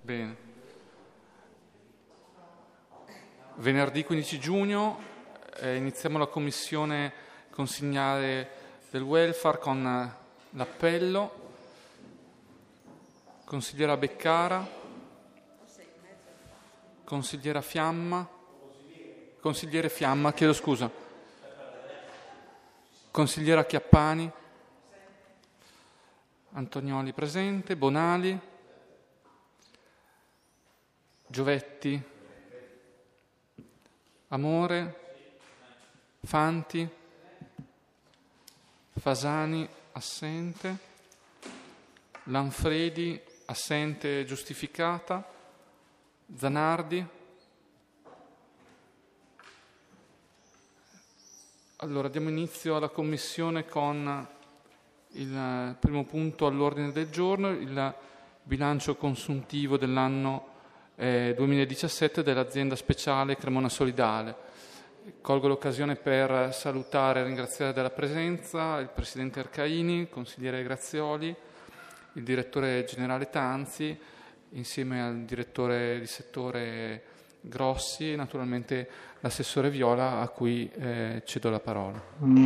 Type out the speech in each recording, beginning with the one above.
Bene. Venerdì 15 giugno iniziamo la commissione consigliare del welfare con l'appello. Consigliera Beccara, consigliere Fiamma, chiedo scusa, consigliera Chiappani, Antonioli presente, Bonali, Giovetti, Amore, Fanti, Fasani assente, Lanfredi assente giustificata, Zanardi. Allora diamo inizio alla commissione con il primo punto all'ordine del giorno, il bilancio consuntivo dell'anno 2017 dell'azienda speciale Cremona Solidale. Colgo l'occasione per salutare e ringraziare della presenza il Presidente Arcaini, il Consigliere Grazioli, il Direttore Generale Tanzi, insieme al Direttore di Settore Grossi e naturalmente l'Assessore Viola, a cui cedo la parola.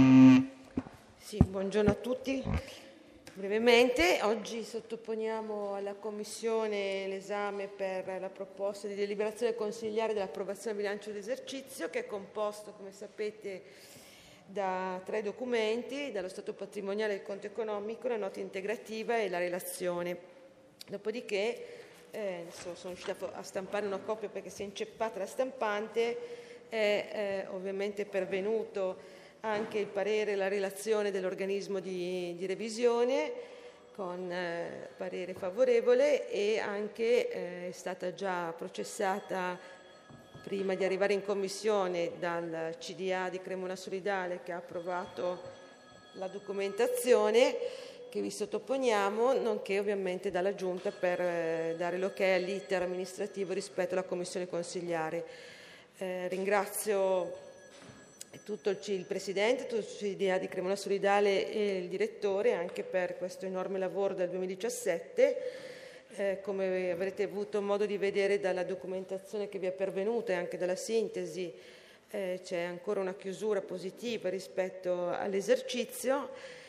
Sì, buongiorno a tutti. Brevemente, oggi sottoponiamo alla Commissione l'esame per la proposta di deliberazione consigliare dell'approvazione del bilancio d'esercizio, che è composto, come sapete, da 3 documenti: dallo stato patrimoniale del conto economico, la nota integrativa e la relazione. Dopodiché, sono riuscita a stampare una copia perché si è inceppata la stampante, è ovviamente pervenuto anche il parere e la relazione dell'organismo di revisione con parere favorevole, e anche è stata già processata prima di arrivare in commissione dal CDA di Cremona Solidale, che ha approvato la documentazione che vi sottoponiamo, nonché ovviamente dalla Giunta per dare l'ok all'iter amministrativo rispetto alla commissione consigliare. Ringrazio tutto il Presidente, tutto il CDA di Cremona Solidale e il Direttore anche per questo enorme lavoro del 2017. Come avrete avuto modo di vedere dalla documentazione che vi è pervenuta e anche dalla sintesi, c'è ancora una chiusura positiva rispetto all'esercizio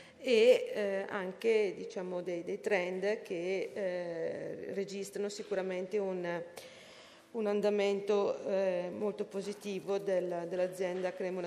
e anche dei trend che registrano sicuramente un andamento molto positivo dell'azienda Cremona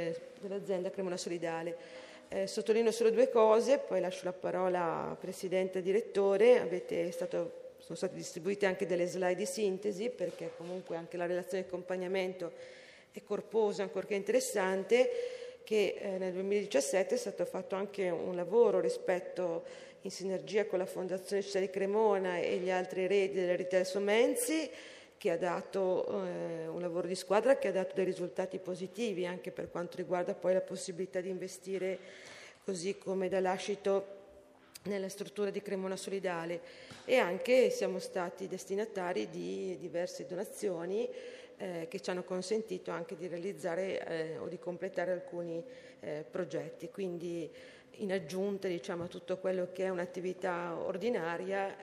Solidale. Sottolineo solo 2 cose, poi lascio la parola al Presidente e Direttore. Sono state distribuite anche delle slide di sintesi, perché comunque anche la relazione di accompagnamento è corposa, ancorché interessante, che nel 2017 è stato fatto anche un lavoro in sinergia con la Fondazione Città di Cremona e gli altri eredi dell'eredità Somenzi, che ha dato un lavoro di squadra che ha dato dei risultati positivi anche per quanto riguarda poi la possibilità di investire, così come da lascito, nella struttura di Cremona Solidale, e anche siamo stati destinatari di diverse donazioni che ci hanno consentito anche di realizzare o di completare alcuni progetti. Quindi, in aggiunta a tutto quello che è un'attività ordinaria,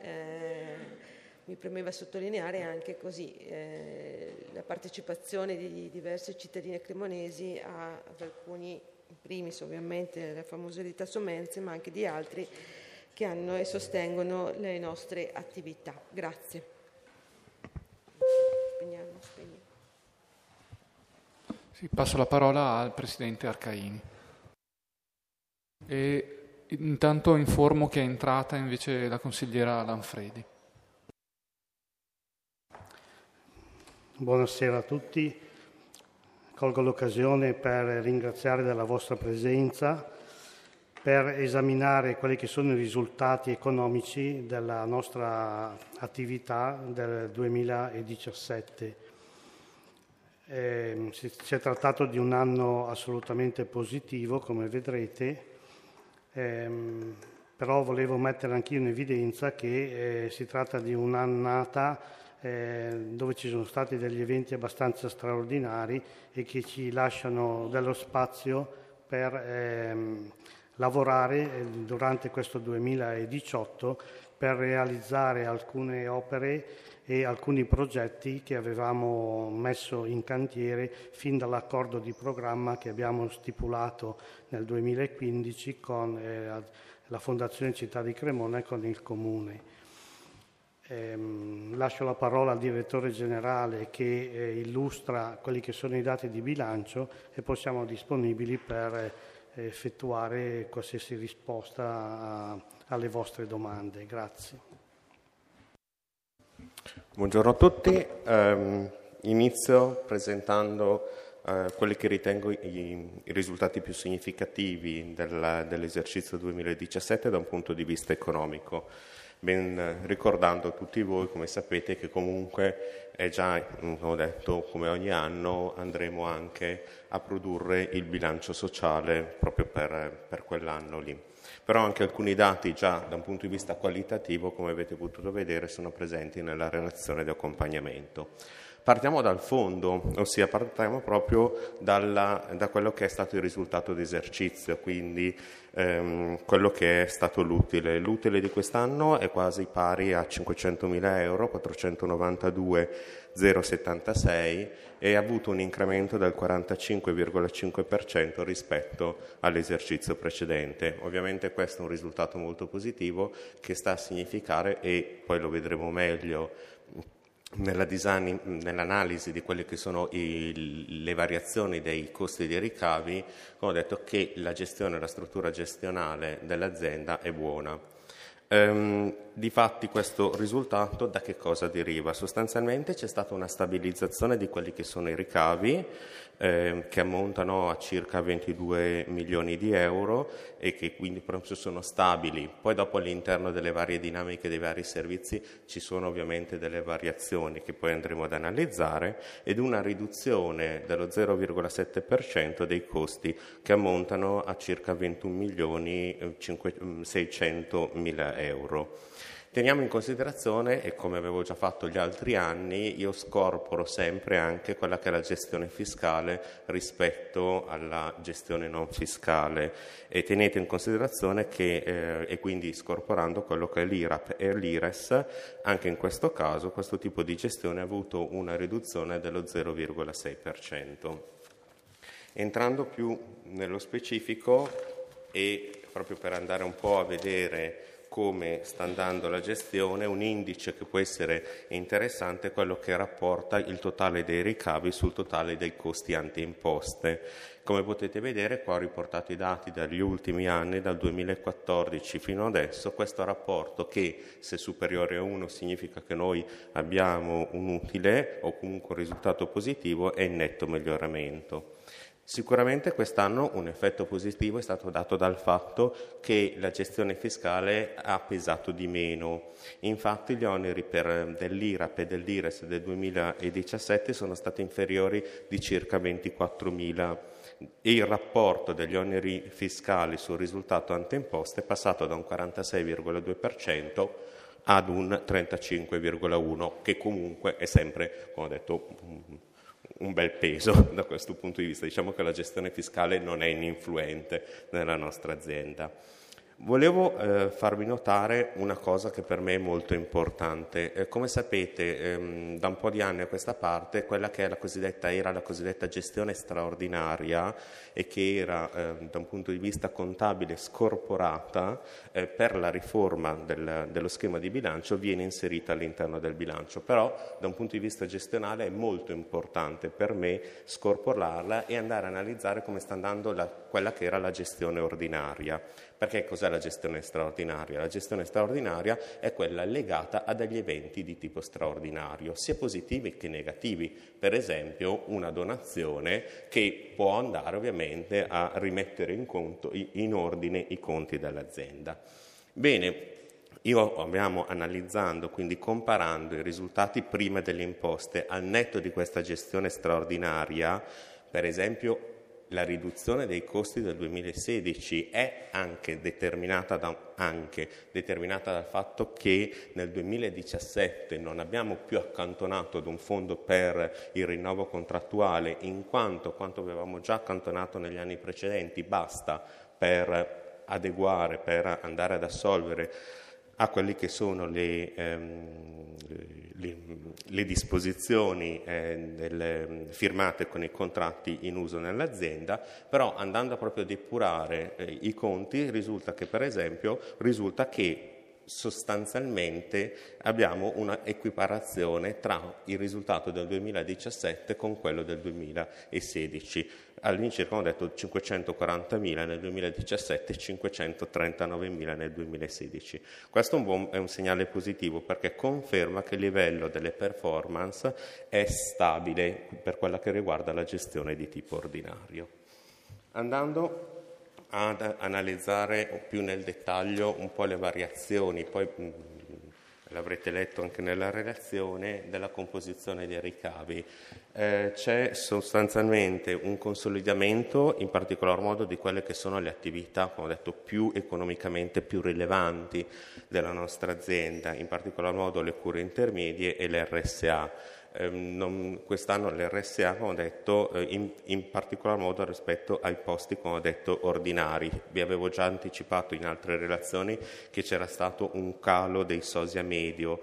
mi premeva sottolineare anche la partecipazione di diversi cittadini cremonesi ad alcuni, in primis ovviamente la famosa eredità Somenzi, ma anche di altri che hanno e sostengono le nostre attività. Grazie. Passo la parola al Presidente Arcaini. E intanto informo che è entrata invece la consigliera Lanfredi. Buonasera a tutti. Colgo l'occasione per ringraziare della vostra presenza, per esaminare quelli che sono i risultati economici della nostra attività del 2017. Si è trattato di un anno assolutamente positivo, come vedrete, però volevo mettere anch'io in evidenza che si tratta di un'annata dove ci sono stati degli eventi abbastanza straordinari e che ci lasciano dello spazio per lavorare durante questo 2018 per realizzare alcune opere e alcuni progetti che avevamo messo in cantiere fin dall'accordo di programma che abbiamo stipulato nel 2015 con la Fondazione Città di Cremona e con il Comune. Lascio la parola al direttore generale che illustra quelli che sono i dati di bilancio e poi siamo disponibili per effettuare qualsiasi risposta alle vostre domande. Grazie. Buongiorno a tutti. Inizio presentando quelli che ritengo i risultati più significativi dell'esercizio 2017 da un punto di vista economico. Ben ricordando a tutti voi, come sapete, che comunque è già, come ho detto, come ogni anno andremo anche a produrre il bilancio sociale proprio per quell'anno lì. Però anche alcuni dati già da un punto di vista qualitativo, come avete potuto vedere, sono presenti nella relazione di accompagnamento. Partiamo dal fondo, ossia partiamo proprio da quello che è stato il risultato di esercizio, quindi quello che è stato l'utile. L'utile di quest'anno è quasi pari a 500.000 euro, 492.076, e ha avuto un incremento del 45,5% rispetto all'esercizio precedente. Ovviamente questo è un risultato molto positivo che sta a significare, e poi lo vedremo meglio nell'analisi di quelle che sono le variazioni dei costi dei ricavi, come ho detto, che la gestione, la struttura gestionale dell'azienda è buona. Difatti questo risultato da che cosa deriva? Sostanzialmente c'è stata una stabilizzazione di quelli che sono i ricavi, che ammontano a circa 22 milioni di euro e che quindi proprio sono stabili. Poi dopo all'interno delle varie dinamiche dei vari servizi ci sono ovviamente delle variazioni che poi andremo ad analizzare, ed una riduzione dello 0,7% dei costi che ammontano a circa 21 milioni 600 mila euro. Teniamo in considerazione, e come avevo già fatto gli altri anni, io scorporo sempre anche quella che è la gestione fiscale rispetto alla gestione non fiscale, e tenete in considerazione che, e quindi scorporando quello che è l'IRAP e l'IRES, anche in questo caso questo tipo di gestione ha avuto una riduzione dello 0,6%. Entrando più nello specifico, e proprio per andare un po' a vedere come sta andando la gestione, un indice che può essere interessante è quello che rapporta il totale dei ricavi sul totale dei costi anteimposte. Come potete vedere, qua ho riportato i dati dagli ultimi anni, dal 2014 fino adesso. Questo rapporto, che se superiore a 1 significa che noi abbiamo un utile o comunque un risultato positivo, è in netto miglioramento. Sicuramente quest'anno un effetto positivo è stato dato dal fatto che la gestione fiscale ha pesato di meno. Infatti gli oneri dell'IRAP e dell'IRES del 2017 sono stati inferiori di circa 24.000 e il rapporto degli oneri fiscali sul risultato anteimposte è passato da un 46,2% ad un 35,1%, che comunque è sempre, come ho detto, un bel peso da questo punto di vista. Diciamo che la gestione fiscale non è ininfluente nella nostra azienda. Volevo farvi notare una cosa che per me è molto importante. Come sapete, da un po' di anni a questa parte, quella che è era la cosiddetta gestione straordinaria, e che era da un punto di vista contabile scorporata, per la riforma dello schema di bilancio viene inserita all'interno del bilancio. Però da un punto di vista gestionale è molto importante per me scorporarla e andare a analizzare come sta andando quella che era la gestione ordinaria. Perché cos'è la gestione straordinaria? La gestione straordinaria è quella legata a degli eventi di tipo straordinario, sia positivi che negativi. Per esempio una donazione che può andare ovviamente a rimettere in ordine i conti dell'azienda. Bene, abbiamo analizzando, quindi comparando i risultati prima delle imposte al netto di questa gestione straordinaria, per esempio la riduzione dei costi del 2016 è anche determinata dal fatto che nel 2017 non abbiamo più accantonato ad un fondo per il rinnovo contrattuale, in quanto avevamo già accantonato negli anni precedenti basta per adeguare, per andare ad assolvere a quelli che sono le disposizioni firmate con i contratti in uso nell'azienda, però andando proprio a depurare i conti risulta che sostanzialmente abbiamo una equiparazione tra il risultato del 2017 con quello del 2016. All'incirca ho detto 540.000 nel 2017 e 539.000 nel 2016. Questo è un segnale positivo perché conferma che il livello delle performance è stabile per quella che riguarda la gestione di tipo ordinario. Andando ad analizzare più nel dettaglio un po' le variazioni, poi l'avrete letto anche nella relazione, della composizione dei ricavi. C'è sostanzialmente un consolidamento, in particolar modo di quelle che sono le attività, come ho detto, più economicamente più rilevanti della nostra azienda, in particolar modo le cure intermedie e le RSA. Quest'anno l'RSA, come ho detto, in particolar modo rispetto ai posti, come ho detto, ordinari. Vi avevo già anticipato in altre relazioni che c'era stato un calo dei sosia medio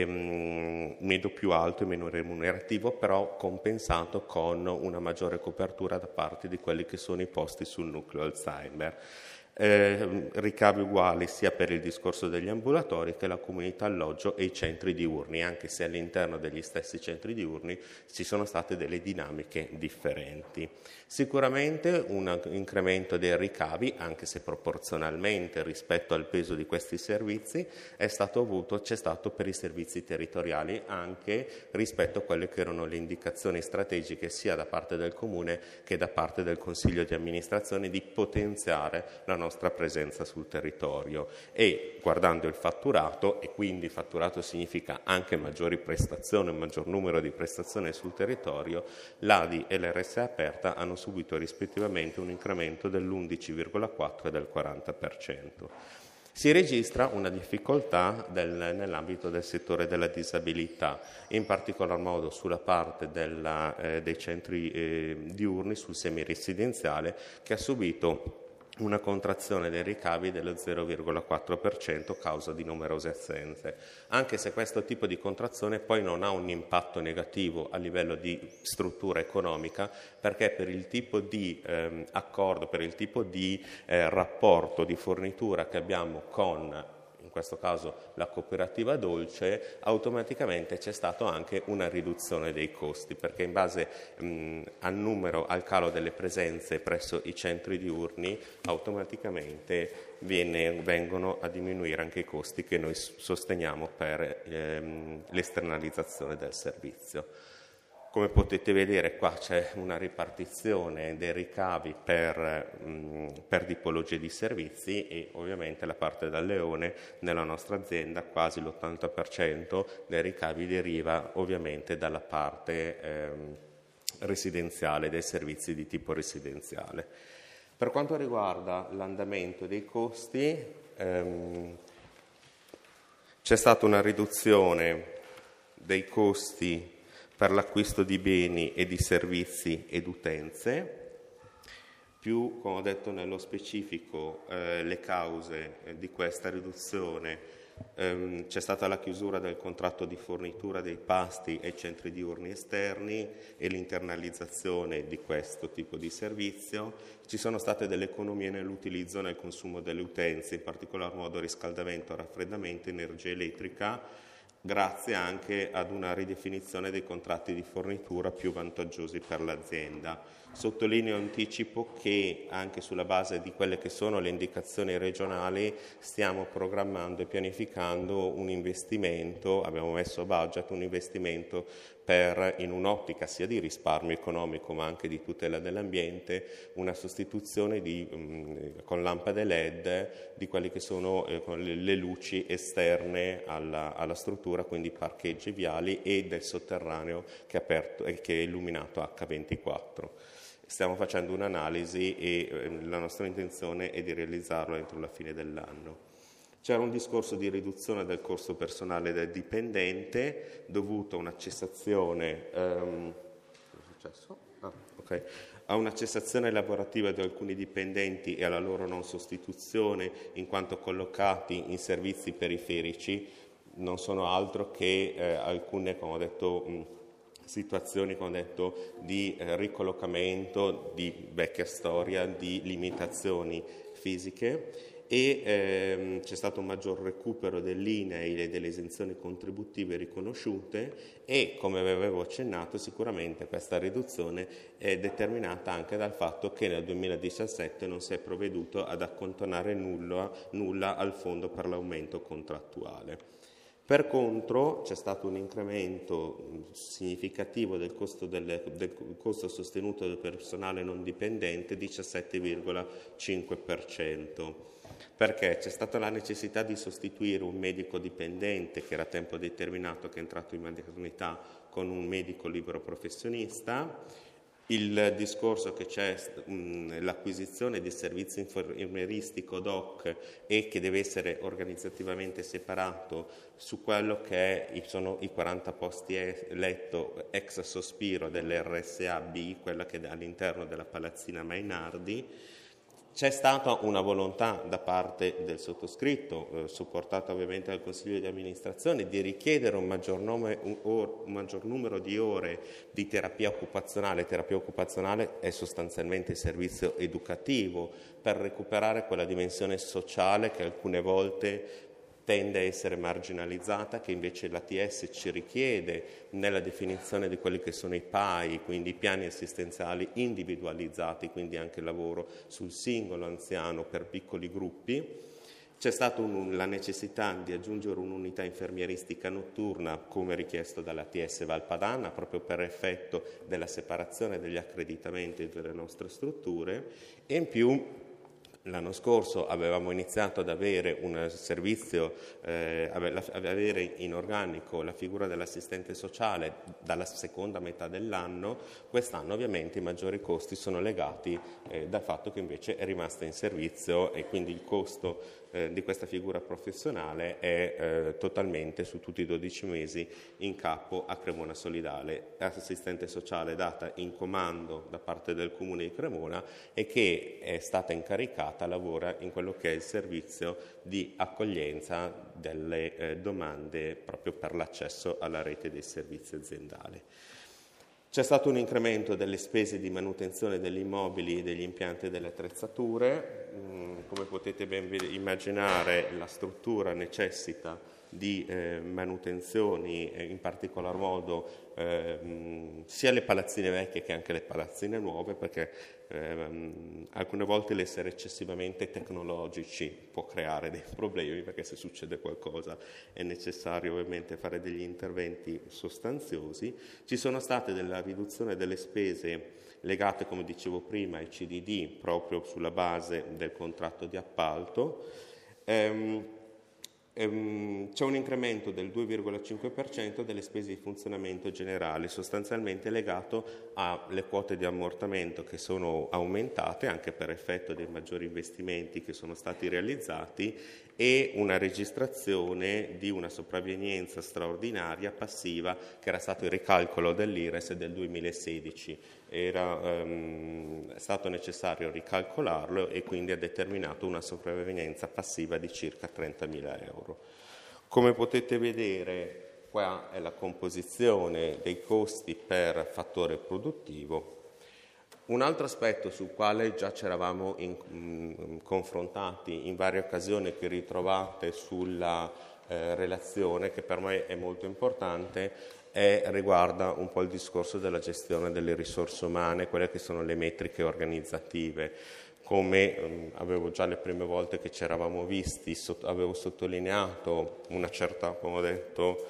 più alto e meno remunerativo, però compensato con una maggiore copertura da parte di quelli che sono i posti sul nucleo Alzheimer. Ricavi uguali sia per il discorso degli ambulatori che la comunità alloggio e i centri diurni, anche se all'interno degli stessi centri diurni ci sono state delle dinamiche differenti. Sicuramente un incremento dei ricavi, anche se proporzionalmente rispetto al peso di questi servizi, c'è stato per i servizi territoriali, anche rispetto a quelle che erano le indicazioni strategiche sia da parte del Comune che da parte del Consiglio di amministrazione di potenziare la nostra presenza sul territorio. E guardando il fatturato, e quindi fatturato significa anche maggiori prestazioni, un maggior numero di prestazioni sul territorio, l'ADI e l'RSA aperta hanno subito rispettivamente un incremento dell'11,4 e del 40%. Si registra una difficoltà nell'ambito del settore della disabilità, in particolar modo sulla parte dei centri diurni, sul semiresidenziale, che ha subito una contrazione dei ricavi dello 0,4% causa di numerose assenze, anche se questo tipo di contrazione poi non ha un impatto negativo a livello di struttura economica, perché per il tipo di accordo, per il tipo di rapporto di fornitura che abbiamo con, in questo caso, la cooperativa Dolce, automaticamente c'è stato anche una riduzione dei costi, perché in base al calo delle presenze presso i centri diurni, automaticamente vengono a diminuire anche i costi che noi sosteniamo per l'esternalizzazione del servizio. Come potete vedere, qua c'è una ripartizione dei ricavi per tipologie di servizi, e ovviamente la parte da leone nella nostra azienda, quasi l'80% dei ricavi deriva ovviamente dalla parte residenziale, dei servizi di tipo residenziale. Per quanto riguarda l'andamento dei costi, c'è stata una riduzione dei costi per l'acquisto di beni e di servizi ed utenze, più, come ho detto nello specifico, le cause di questa riduzione. C'è stata la chiusura del contratto di fornitura dei pasti ai centri diurni esterni e l'internalizzazione di questo tipo di servizio. Ci sono state delle economie nell'utilizzo e nel consumo delle utenze, in particolar modo riscaldamento, raffreddamento, energia elettrica, grazie anche ad una ridefinizione dei contratti di fornitura più vantaggiosi per l'azienda. Sottolineo e anticipo che anche sulla base di quelle che sono le indicazioni regionali stiamo programmando e pianificando un investimento, abbiamo messo a budget un investimento in un'ottica sia di risparmio economico ma anche di tutela dell'ambiente, una sostituzione con lampade LED di quelle che sono le luci esterne alla struttura, quindi parcheggi viali, e del sotterraneo che è illuminato H24. Stiamo facendo un'analisi e la nostra intenzione è di realizzarlo entro la fine dell'anno. C'era un discorso di riduzione del costo personale del dipendente dovuto a una cessazione. Cosa è successo? a una cessazione lavorativa di alcuni dipendenti e alla loro non sostituzione in quanto collocati in servizi periferici. Non sono altro che alcune, come ho detto, situazioni, come ho detto, di ricollocamento, di vecchia storia, di limitazioni fisiche, e c'è stato un maggior recupero dell'INAIL e delle esenzioni contributive riconosciute, e, come avevo accennato, sicuramente questa riduzione è determinata anche dal fatto che nel 2017 non si è provveduto ad accantonare nulla al fondo per l'aumento contrattuale. Per contro c'è stato un incremento significativo del costo sostenuto del personale non dipendente, 17,5%, perché c'è stata la necessità di sostituire un medico dipendente che era a tempo determinato, che è entrato in maternità, con un medico libero professionista. Il discorso che c'è l'acquisizione di servizio infermieristico DOC e che deve essere organizzativamente separato su quello che sono i 40 posti letto ex sospiro dell'RSA B, quella che è all'interno della Palazzina Mainardi. C'è stata una volontà da parte del sottoscritto, supportata ovviamente dal Consiglio di amministrazione, di richiedere un maggior numero di ore di terapia occupazionale. Terapia occupazionale è sostanzialmente servizio educativo per recuperare quella dimensione sociale che alcune volte tende a essere marginalizzata, che invece l'ATS ci richiede nella definizione di quelli che sono i PAI, quindi i piani assistenziali individualizzati, quindi anche il lavoro sul singolo anziano per piccoli gruppi. C'è stata la necessità di aggiungere un'unità infermieristica notturna, come richiesto dall'ATS Valpadana, proprio per effetto della separazione degli accreditamenti delle nostre strutture, e in più l'anno scorso avevamo iniziato ad avere un servizio, avere in organico la figura dell'assistente sociale dalla seconda metà dell'anno. Quest'anno ovviamente i maggiori costi sono legati dal fatto che invece è rimasta in servizio, e quindi il costo di questa figura professionale è totalmente, su tutti i 12 mesi, in capo a Cremona Solidale, assistente sociale data in comando da parte del Comune di Cremona e che è stata incaricata, lavora in quello che è il servizio di accoglienza delle domande proprio per l'accesso alla rete dei servizi aziendali. C'è stato un incremento delle spese di manutenzione degli immobili, degli impianti e delle attrezzature. Come potete ben immaginare, la struttura necessita di manutenzioni, in particolar modo sia le palazzine vecchie che anche le palazzine nuove, perché alcune volte l'essere eccessivamente tecnologici può creare dei problemi, perché se succede qualcosa è necessario ovviamente fare degli interventi sostanziosi. Ci sono state della riduzione delle spese legate, come dicevo prima, ai CDD, proprio sulla base del contratto di appalto. C'è un incremento del 2,5% delle spese di funzionamento generali, sostanzialmente legato alle quote di ammortamento che sono aumentate anche per effetto dei maggiori investimenti che sono stati realizzati, e una registrazione di una sopravvenienza straordinaria passiva che era stato il ricalcolo dell'IRES del 2016. Era stato necessario ricalcolarlo e quindi ha determinato una sopravvenienza passiva di circa 30.000 euro. Come potete vedere, qua è la composizione dei costi per fattore produttivo. Un altro aspetto sul quale già ci eravamo confrontati in varie occasioni, che ritrovate sulla relazione, che per me è molto importante, riguarda un po' il discorso della gestione delle risorse umane, quelle che sono le metriche organizzative. Come avevo già le prime volte che ci eravamo visti, avevo sottolineato una certa, come ho detto,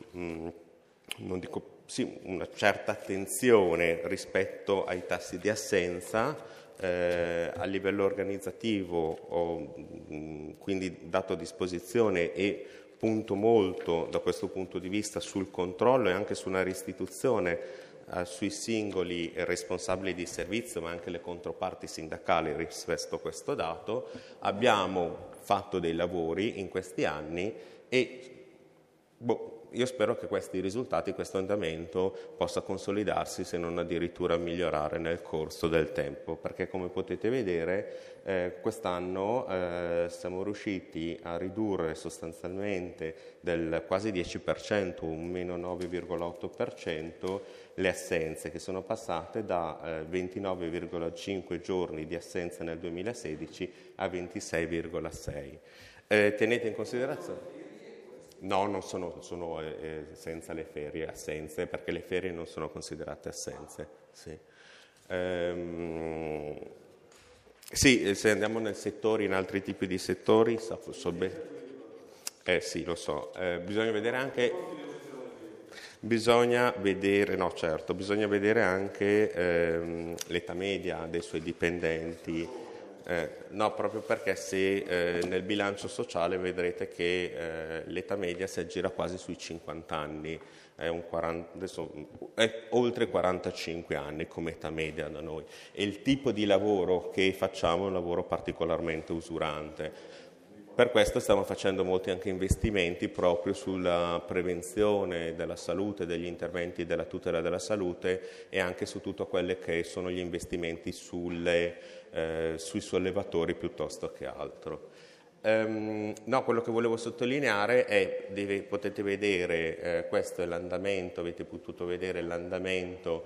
una certa attenzione rispetto ai tassi di assenza. A livello organizzativo ho quindi dato a disposizione e punto molto da questo punto di vista sul controllo e anche su una restituzione sui singoli responsabili di servizio, ma anche le controparti sindacali rispetto a questo dato. Abbiamo fatto dei lavori in questi anni e io spero che questi risultati, questo andamento possa consolidarsi, se non addirittura migliorare nel corso del tempo, perché come potete vedere quest'anno siamo riusciti a ridurre sostanzialmente del quasi 10%, un meno 9,8%, le assenze, che sono passate da 29,5 giorni di assenza nel 2016 a 26,6. Tenete in considerazione... No, non sono senza le ferie, assenze, perché le ferie non sono considerate assenze. Sì. Sì, se andiamo nel settore, in altri tipi di settori, so bene. Sì, lo so. Bisogna vedere anche... Bisogna vedere anche l'età media dei suoi dipendenti. No, proprio perché se nel bilancio sociale vedrete che l'età media si aggira quasi sui 50 anni, è oltre 45 anni come età media da noi, e il tipo di lavoro che facciamo è un lavoro particolarmente usurante. Per questo stiamo facendo molti anche investimenti proprio sulla prevenzione della salute, degli interventi della tutela della salute e anche su tutto quelli che sono gli investimenti sui sollevatori piuttosto che altro. No, quello che volevo sottolineare è, potete vedere, questo è l'andamento, avete potuto vedere l'andamento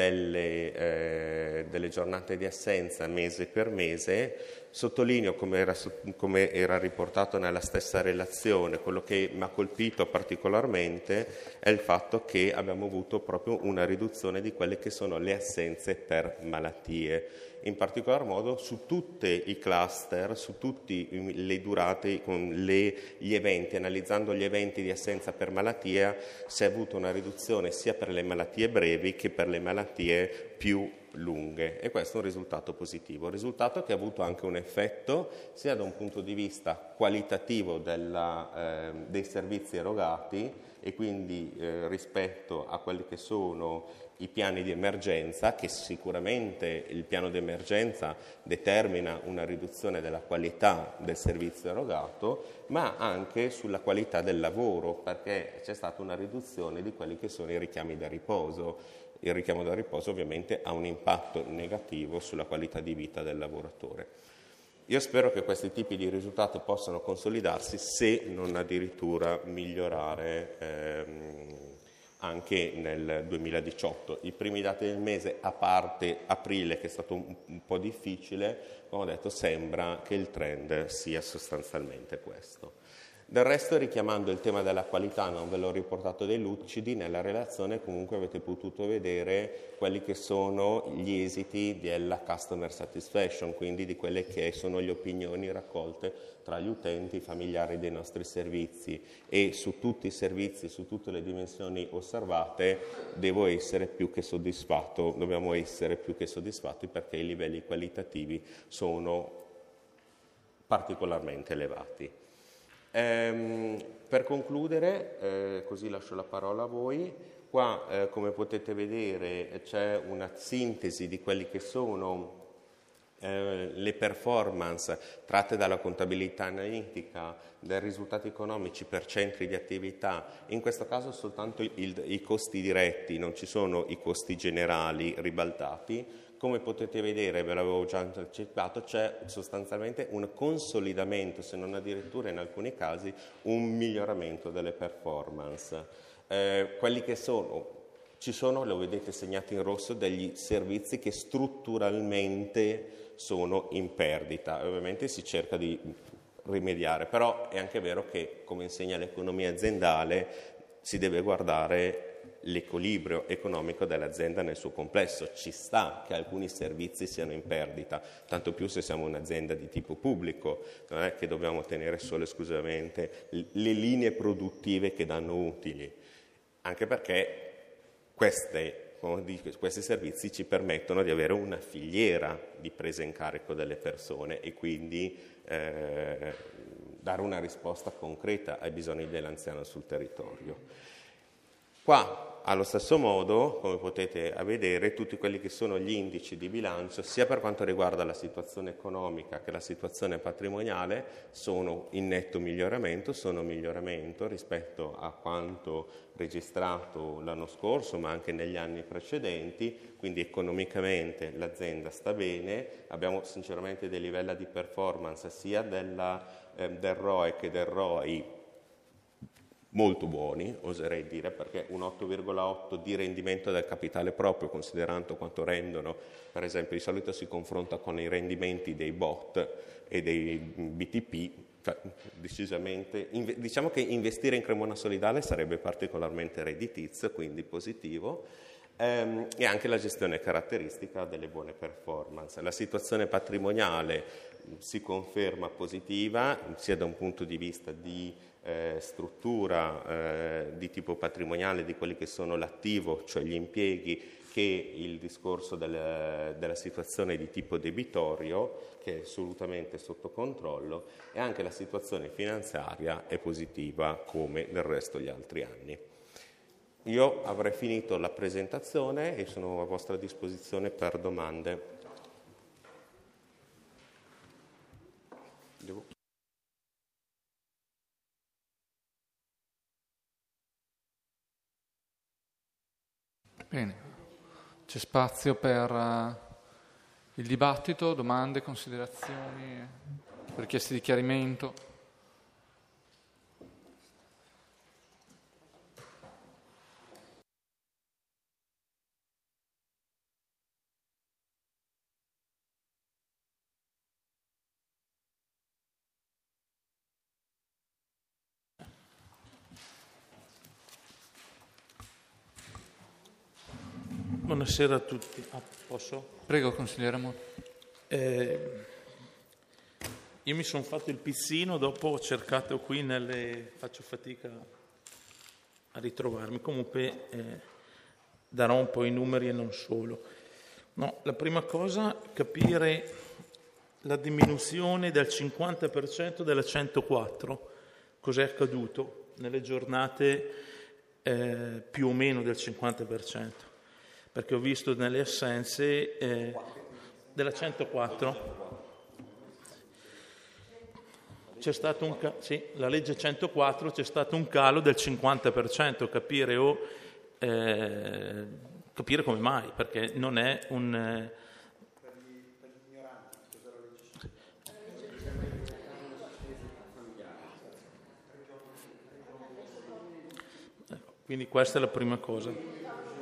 delle giornate di assenza mese per mese. Sottolineo, come era riportato nella stessa relazione, quello che mi ha colpito particolarmente è il fatto che abbiamo avuto proprio una riduzione di quelle che sono le assenze per malattie, in particolar modo su tutti i cluster, su tutte le durate, con gli eventi, analizzando gli eventi di assenza per malattia, si è avuto una riduzione sia per le malattie brevi che per le malattie più lunghe, e questo è un risultato positivo, un risultato che ha avuto anche un effetto sia da un punto di vista qualitativo dei servizi erogati, e quindi rispetto a quelli che sono i piani di emergenza, che sicuramente il piano di emergenza determina una riduzione della qualità del servizio erogato, ma anche sulla qualità del lavoro, perché c'è stata una riduzione di quelli che sono i richiami da riposo. Il richiamo da riposo ovviamente ha un impatto negativo sulla qualità di vita del lavoratore. Io spero che questi tipi di risultati possano consolidarsi, se non addirittura migliorare anche nel 2018. I primi dati del mese, a parte aprile che è stato un po' difficile, come ho detto, sembra che il trend sia sostanzialmente questo. Del resto, richiamando il tema della qualità, non ve l'ho riportato dei lucidi, nella relazione comunque avete potuto vedere quelli che sono gli esiti della customer satisfaction, quindi di quelle che sono le opinioni raccolte tra gli utenti, i familiari dei nostri servizi, e su tutti i servizi, su tutte le dimensioni osservate, dobbiamo essere più che soddisfatti, perché i livelli qualitativi sono particolarmente elevati. Per concludere, così lascio la parola a voi, qua come potete vedere c'è una sintesi di quelli che sono le performance tratte dalla contabilità analitica dei risultati economici per centri di attività, in questo caso soltanto i costi diretti, non ci sono i costi generali ribaltati. Come potete vedere, ve l'avevo già anticipato, c'è sostanzialmente un consolidamento, se non addirittura in alcuni casi un miglioramento delle performance. Quelli che ci sono, lo vedete segnati in rosso, degli servizi che strutturalmente sono in perdita. Ovviamente si cerca di rimediare, però è anche vero che, come insegna l'economia aziendale, si deve guardare l'equilibrio economico dell'azienda nel suo complesso. Ci sta che alcuni servizi siano in perdita, tanto più se siamo un'azienda di tipo pubblico, non è che dobbiamo tenere solo esclusivamente le linee produttive che danno utili, anche perché questi servizi ci permettono di avere una filiera di presa in carico delle persone e quindi dare una risposta concreta ai bisogni dell'anziano sul territorio. Qua allo stesso modo, come potete vedere, tutti quelli che sono gli indici di bilancio, sia per quanto riguarda la situazione economica che la situazione patrimoniale, sono in netto miglioramento, sono miglioramento rispetto a quanto registrato l'anno scorso, ma anche negli anni precedenti, quindi economicamente l'azienda sta bene, abbiamo sinceramente dei livelli di performance sia del ROE che del ROI molto buoni, oserei dire, perché un 8,8 di rendimento del capitale proprio, considerando quanto rendono, per esempio, di solito si confronta con i rendimenti dei bot e dei BTP, cioè, decisamente, diciamo che investire in Cremona Solidale sarebbe particolarmente redditizio, quindi positivo, e anche la gestione caratteristica delle buone performance. La situazione patrimoniale si conferma positiva, sia da un punto di vista di struttura di tipo patrimoniale di quelli che sono l'attivo, cioè gli impieghi, che il discorso della situazione di tipo debitorio, che è assolutamente sotto controllo, e anche la situazione finanziaria è positiva come del resto gli altri anni. Io avrei finito la presentazione e sono a vostra disposizione per domande. Bene, c'è spazio per il dibattito, domande, considerazioni, richieste di chiarimento. Buonasera a tutti. Posso? Prego, consigliere Amor. Io mi sono fatto il pizzino, dopo ho cercato qui faccio fatica a ritrovarmi. Comunque darò un po' i numeri e non solo. No, la prima cosa, capire la diminuzione del 50% della 104. Cos'è accaduto nelle giornate più o meno del 50%. Perché ho visto nelle assenze della 104 c'è stato la legge 104 c'è stato un calo del 50%, capire come mai, perché non è un quindi questa è la prima cosa.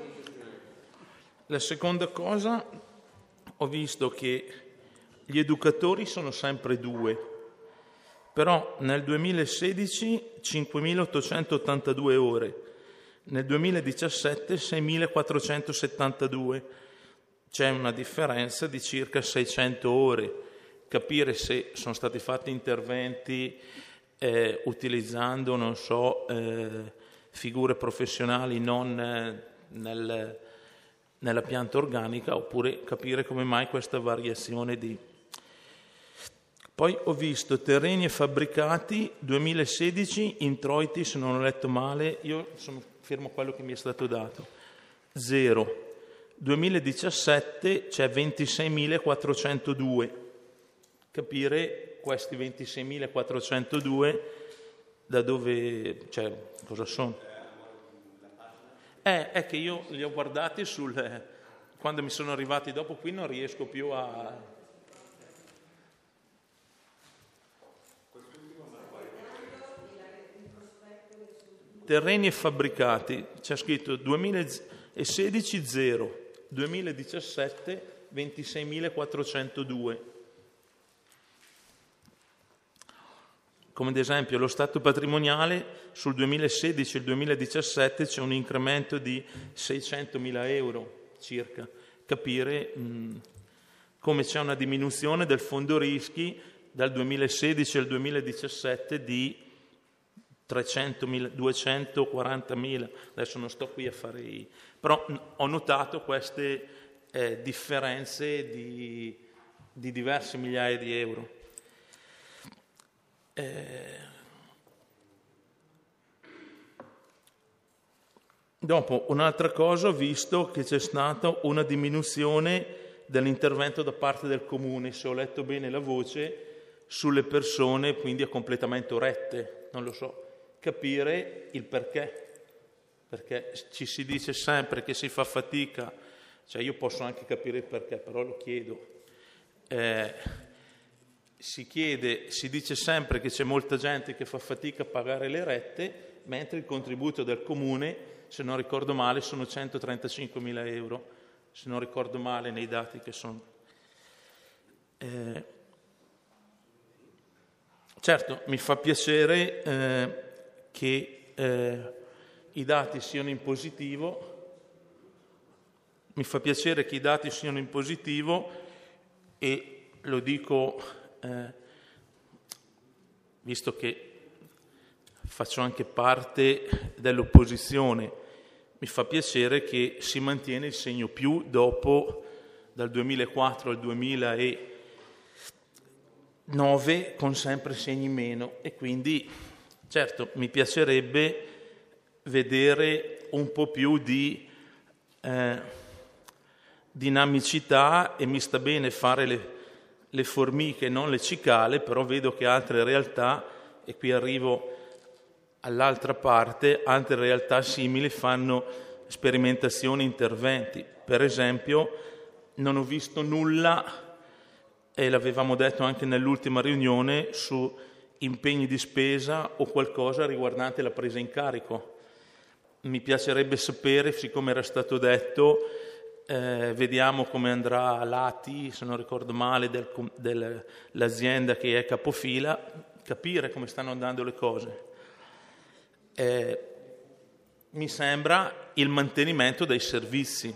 La seconda cosa, ho visto che gli educatori sono sempre 2, però nel 2016 5.882 ore, nel 2017 6.472, c'è una differenza di circa 600 ore. Capire se sono stati fatti interventi utilizzando, non so, figure professionali non nella pianta organica, oppure capire come mai questa variazione di... Poi ho visto terreni e fabbricati 2016, introiti, se non ho letto male, io sono fermo quello che mi è stato dato, 0. 2017 c'è 26.402. Capire questi 26.402 da dove, cioè, cosa sono? È che io li ho guardati quando mi sono arrivati dopo qui non riesco più a... Terreni e fabbricati, c'è scritto 2016 0, 2017 26.402. Come ad esempio lo stato patrimoniale sul 2016 e il 2017 c'è un incremento di 600.000 euro circa. Capire come c'è una diminuzione del fondo rischi dal 2016 al 2017 di 300.000, 240.000. Adesso non sto qui a fare però ho notato queste differenze di diverse migliaia di euro. Dopo, un'altra cosa, ho visto che c'è stata una diminuzione dell'intervento da parte del Comune, se ho letto bene la voce, sulle persone quindi a completamento rette, non lo so, capire il perché ci si dice sempre che si fa fatica, cioè io posso anche capire il perché, però lo chiedo. Si dice sempre che c'è molta gente che fa fatica a pagare le rette, mentre il contributo del Comune, se non ricordo male, sono 135.000 euro, se non ricordo male nei dati che sono. Certo, mi fa piacere che i dati siano in positivo, e lo dico visto che faccio anche parte dell'opposizione, mi fa piacere che si mantiene il segno più dopo, dal 2004 al 2009, con sempre segni meno, e quindi certo mi piacerebbe vedere un po' più di dinamicità, e mi sta bene fare le formiche, non le cicale, però vedo che altre realtà, e qui arrivo all'altra parte, altre realtà simili fanno sperimentazioni, interventi. Per esempio, non ho visto nulla, e l'avevamo detto anche nell'ultima riunione, su impegni di spesa o qualcosa riguardante la presa in carico. Mi piacerebbe sapere, siccome era stato detto, vediamo come andrà l'ATI, se non ricordo male, dell'azienda che è capofila, capire come stanno andando le cose. Mi sembra il mantenimento dei servizi.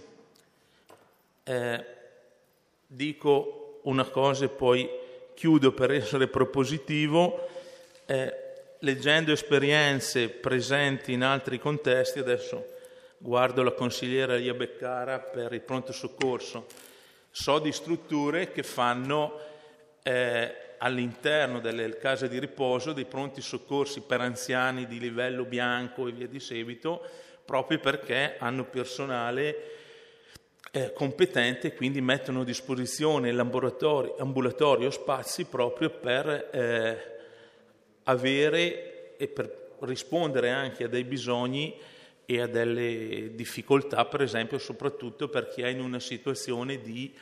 Dico una cosa e poi chiudo per essere propositivo. Leggendo esperienze presenti in altri contesti, adesso guardo la consigliera Lia Beccara per il pronto soccorso, so di strutture che fanno all'interno delle case di riposo dei pronti soccorsi per anziani di livello bianco e via di seguito, proprio perché hanno personale competente, quindi mettono a disposizione ambulatorio spazi proprio per avere e per rispondere anche a dei bisogni e a delle difficoltà, per esempio soprattutto per chi è in una situazione di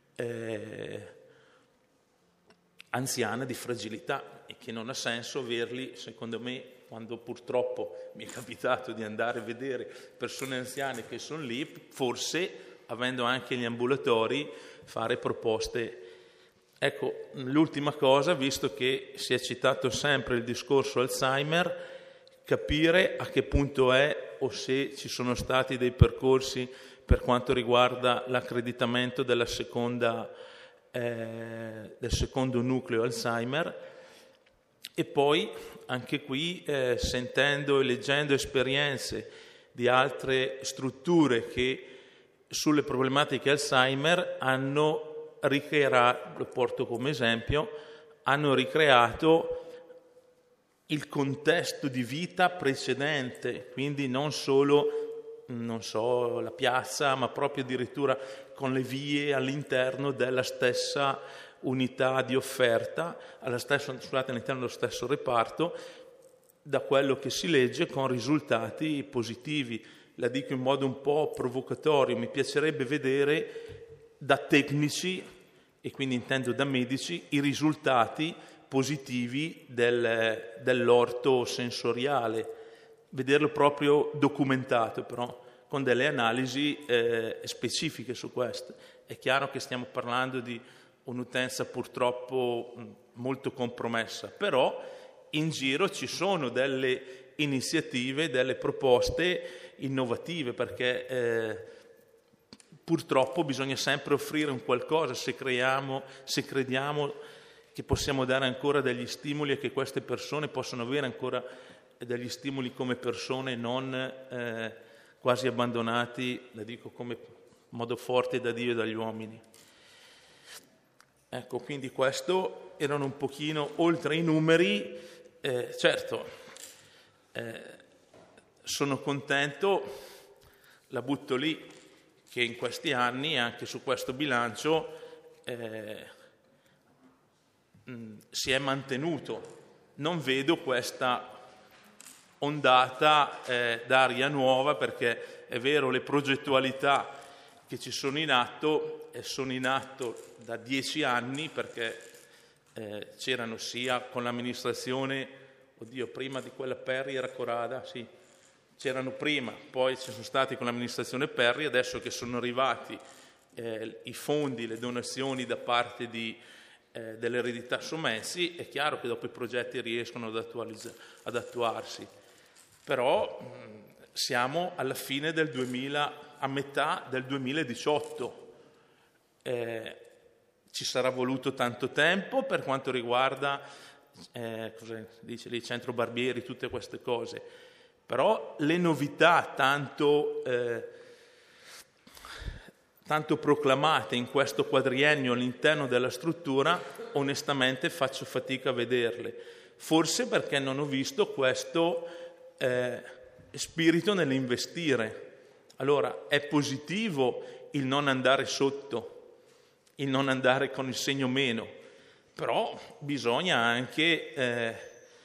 anziana, di fragilità, e che non ha senso averli, secondo me, quando purtroppo mi è capitato di andare a vedere persone anziane che sono lì, forse avendo anche gli ambulatori, fare proposte. Ecco, l'ultima cosa, visto che si è citato sempre il discorso Alzheimer, capire a che punto è, o se ci sono stati dei percorsi per quanto riguarda l'accreditamento del secondo nucleo Alzheimer. E poi anche qui, sentendo e leggendo esperienze di altre strutture che sulle problematiche Alzheimer hanno ricreato, lo porto come esempio, hanno ricreato il contesto di vita precedente, quindi non solo, non so, la piazza, ma proprio addirittura con le vie all'interno della stessa unità di offerta, all'interno dello stesso reparto, da quello che si legge con risultati positivi. La dico in modo un po' provocatorio, mi piacerebbe vedere da tecnici, e quindi intendo da medici, i risultati positivi dell'orto sensoriale, vederlo proprio documentato, però con delle analisi specifiche su questo. È chiaro che stiamo parlando di un'utenza purtroppo molto compromessa, però in giro ci sono delle iniziative, delle proposte innovative, perché purtroppo bisogna sempre offrire un qualcosa se crediamo che possiamo dare ancora degli stimoli e che queste persone possano avere ancora degli stimoli come persone, non quasi abbandonati, la dico come modo forte, da Dio e dagli uomini. Ecco, quindi questo erano un pochino, oltre ai numeri, certo, sono contento la butto lì, che in questi anni, anche su questo bilancio, si è mantenuto. Non vedo questa ondata d'aria nuova, perché è vero, le progettualità che ci sono in atto da 10 anni, perché c'erano sia con l'amministrazione, prima di quella Perri era Corrada, sì, c'erano prima, poi ci sono stati con l'amministrazione Perri, adesso che sono arrivati i fondi, le donazioni da parte dell'eredità Somessi, è chiaro che dopo i progetti riescono ad attuarsi. Però siamo alla fine del 2000, a metà del 2018. Ci sarà voluto tanto tempo per quanto riguarda cosa dice lì, Centro Barbieri, tutte queste cose. Però le novità tanto proclamate in questo quadriennio all'interno della struttura, onestamente faccio fatica a vederle. Forse perché non ho visto questo spirito nell'investire. Allora, è positivo il non andare sotto, il non andare con il segno meno, però bisogna anche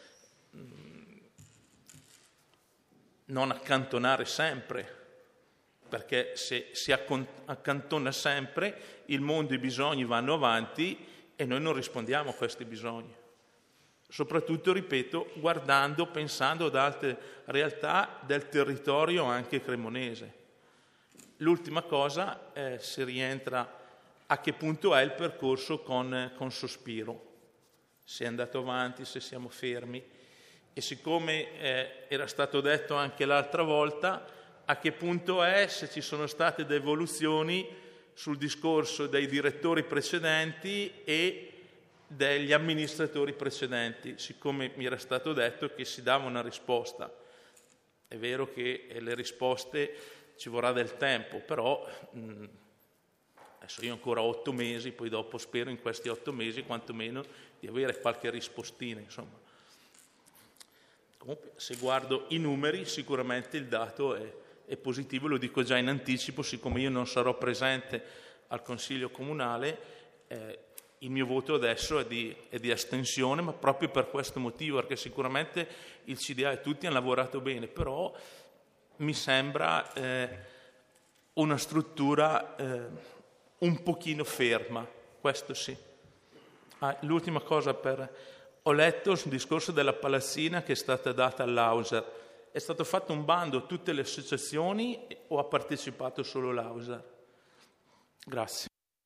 non accantonare sempre, perché se si accantona sempre, il mondo e i bisogni vanno avanti e noi non rispondiamo a questi bisogni. Soprattutto, ripeto, pensando ad altre realtà del territorio anche cremonese. L'ultima cosa, si rientra a che punto è il percorso con Sospiro, se è andato avanti, se siamo fermi, e siccome era stato detto anche l'altra volta, a che punto è, se ci sono state devoluzioni sul discorso dei direttori precedenti e degli amministratori precedenti, siccome mi era stato detto che si dava una risposta. È vero che le risposte ci vorrà del tempo, però adesso io ancora 8 mesi, poi dopo spero in questi 8 mesi quantomeno di avere qualche rispostina, insomma. Comunque, se guardo i numeri, sicuramente il dato è positivo, lo dico già in anticipo, siccome io non sarò presente al Consiglio Comunale, il mio voto adesso è di astensione, ma proprio per questo motivo, perché sicuramente il CDA e tutti hanno lavorato bene, però mi sembra una struttura un pochino ferma, questo sì. L'ultima cosa, ho letto sul discorso della palazzina che è stata data all'Auser. È stato fatto un bando a tutte le associazioni o ha partecipato solo l'Auser? Grazie.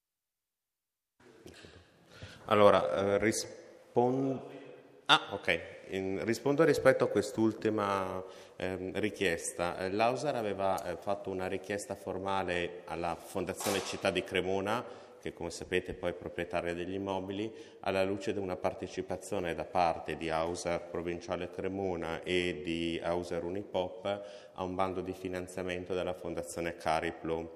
Allora, rispondo rispetto a quest'ultima richiesta. L'Auser aveva fatto una richiesta formale alla Fondazione Città di Cremona, che come sapete poi è proprietaria degli immobili, alla luce di una partecipazione da parte di Auser Provinciale Cremona e di Auser Unipop a un bando di finanziamento della Fondazione Cariplo,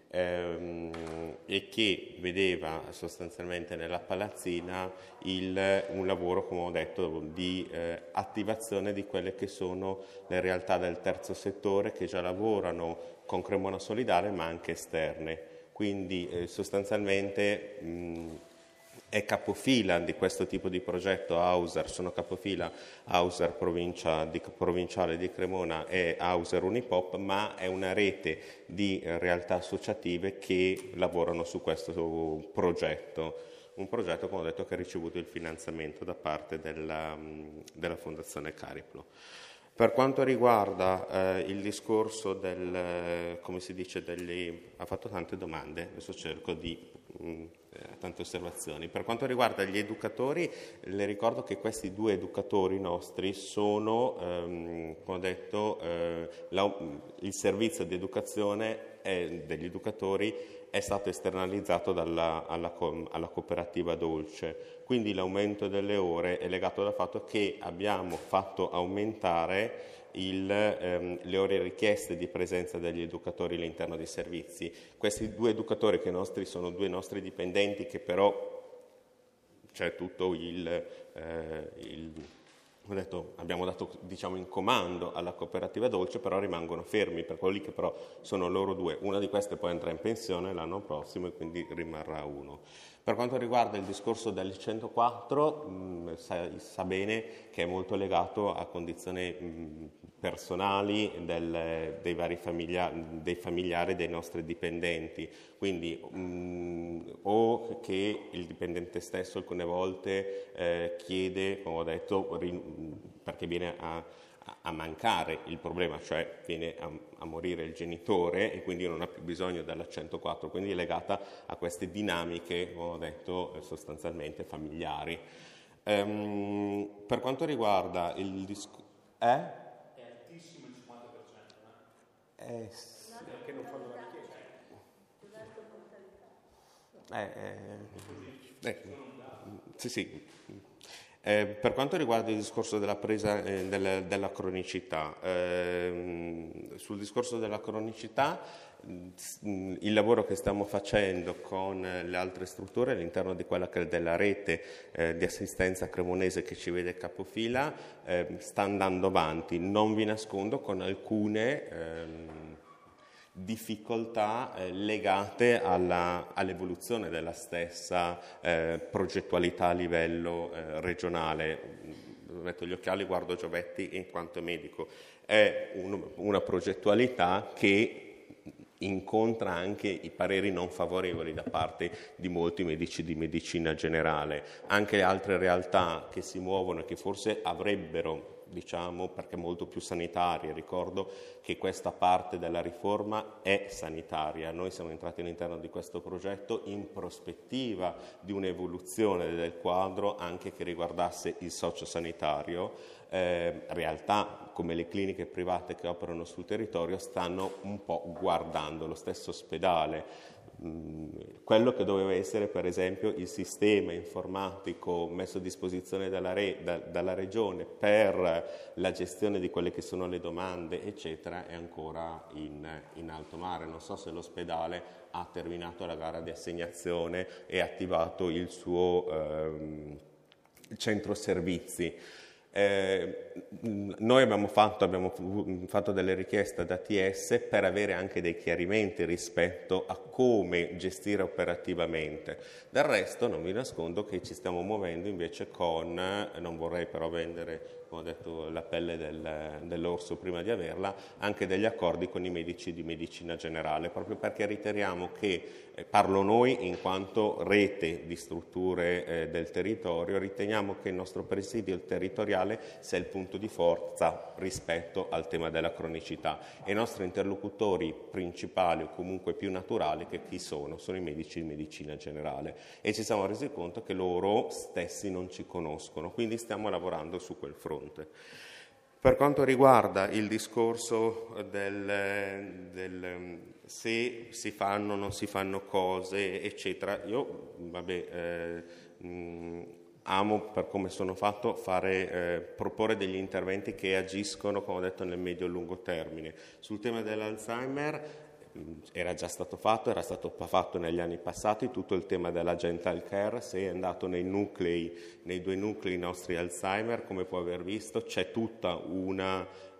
e che vedeva sostanzialmente nella palazzina un lavoro, come ho detto, di attivazione di quelle che sono le realtà del terzo settore che già lavorano con Cremona Solidale ma anche esterne. Quindi sostanzialmente è capofila di questo tipo di progetto Auser, sono capofila Auser Provinciale di Cremona e Auser Unipop, ma è una rete di realtà associative che lavorano su questo progetto. Un progetto, come ho detto, che ha ricevuto il finanziamento da parte della Fondazione Cariplo. Per quanto riguarda il discorso come si dice, ha fatto tante domande, adesso cerco di tante osservazioni. Per quanto riguarda gli educatori, le ricordo che questi 2 educatori nostri sono, come ho detto, il servizio di educazione degli educatori è stato esternalizzato alla cooperativa Dolce, quindi l'aumento delle ore è legato dal fatto che abbiamo fatto aumentare le ore richieste di presenza degli educatori all'interno dei servizi. Questi 2 educatori sono 2 nostri dipendenti, che però c'è tutto ho detto, abbiamo dato in comando alla cooperativa Dolce, però rimangono fermi per quelli che però sono loro due. Una di queste poi andrà in pensione l'anno prossimo e quindi rimarrà uno. Per quanto riguarda il discorso del 104, sa bene che è molto legato a condizioni personali dei vari dei familiari dei nostri dipendenti, quindi o che il dipendente stesso alcune volte chiede, come ho detto, perché viene a mancare il problema, cioè viene a morire il genitore e quindi non ha più bisogno della 104, quindi è legata a queste dinamiche, come ho detto, sostanzialmente familiari. Per quanto riguarda il discorso... È altissimo il 50%, sì. Perché non fanno la richiesta? Sì. Per quanto riguarda il discorso della presa della cronicità, sul discorso della cronicità, il lavoro che stiamo facendo con le altre strutture all'interno di quella che è della rete di assistenza cremonese che ci vede capofila sta andando avanti, non vi nascondo, con alcune difficoltà legate all'evoluzione della stessa progettualità a livello regionale. Metto gli occhiali, guardo Giovetti in quanto medico. È una progettualità che incontra anche i pareri non favorevoli da parte di molti medici di medicina generale. Anche altre realtà che si muovono e che forse avrebbero, perché molto più sanitarie. Ricordo che questa parte della riforma è sanitaria. Noi siamo entrati all'interno di questo progetto in prospettiva di un'evoluzione del quadro anche che riguardasse il sociosanitario. Realtà come le cliniche private che operano sul territorio stanno un po' guardando lo stesso ospedale. Quello che doveva essere per esempio il sistema informatico messo a disposizione dalla Regione per la gestione di quelle che sono le domande eccetera è ancora in alto mare. Non so se l'ospedale ha terminato la gara di assegnazione e attivato il suo centro servizi. Noi abbiamo fatto delle richieste ad ATS per avere anche dei chiarimenti rispetto a come gestire operativamente. Del resto non vi nascondo che ci stiamo muovendo invece non vorrei però vendere, come ho detto, la pelle dell'orso prima di averla, anche degli accordi con i medici di medicina generale, proprio perché riteniamo che, parlo noi in quanto rete di strutture del territorio, riteniamo che il nostro presidio territoriale sia il punto di forza rispetto al tema della cronicità e i nostri interlocutori principali o comunque più naturali che chi sono i medici di medicina generale e ci siamo resi conto che loro stessi non ci conoscono, quindi stiamo lavorando su quel fronte. Per quanto riguarda il discorso se si fanno o non si fanno cose eccetera, io amo, per come sono fatto, proporre degli interventi che agiscono, come ho detto, nel medio-lungo termine. Sul tema dell'Alzheimer era già stato fatto, era stato fatto negli anni passati, tutto il tema della Gentle Care, se è andato nei due nuclei nostri Alzheimer, come può aver visto, c'è tutta una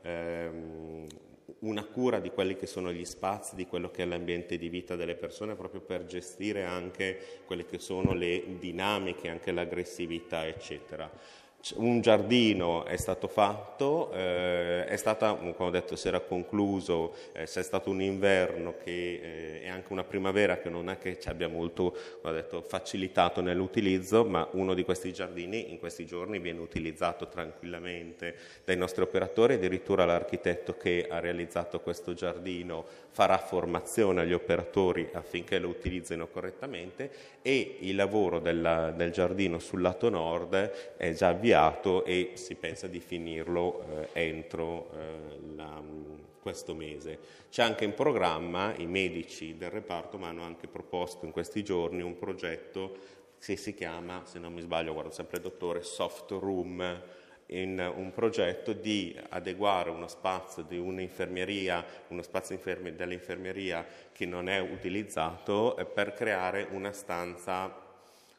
cura di quelli che sono gli spazi, di quello che è l'ambiente di vita delle persone, proprio per gestire anche quelle che sono le dinamiche, anche l'aggressività, eccetera. Un giardino è stato fatto, è stata, come ho detto, si era concluso, c'è stato un inverno e anche una primavera che non è che ci abbia molto, come ho detto, facilitato nell'utilizzo, ma uno di questi giardini in questi giorni viene utilizzato tranquillamente dai nostri operatori, addirittura l'architetto che ha realizzato questo giardino farà formazione agli operatori affinché lo utilizzino correttamente e il lavoro del giardino sul lato nord è già avviato e si pensa di finirlo entro questo mese. C'è anche in programma, i medici del reparto mi hanno anche proposto in questi giorni un progetto che si chiama, se non mi sbaglio, guardo sempre il dottore, Soft Room, in un progetto di adeguare uno spazio di un'infermeria, uno spazio dell'infermeria che non è utilizzato per creare una stanza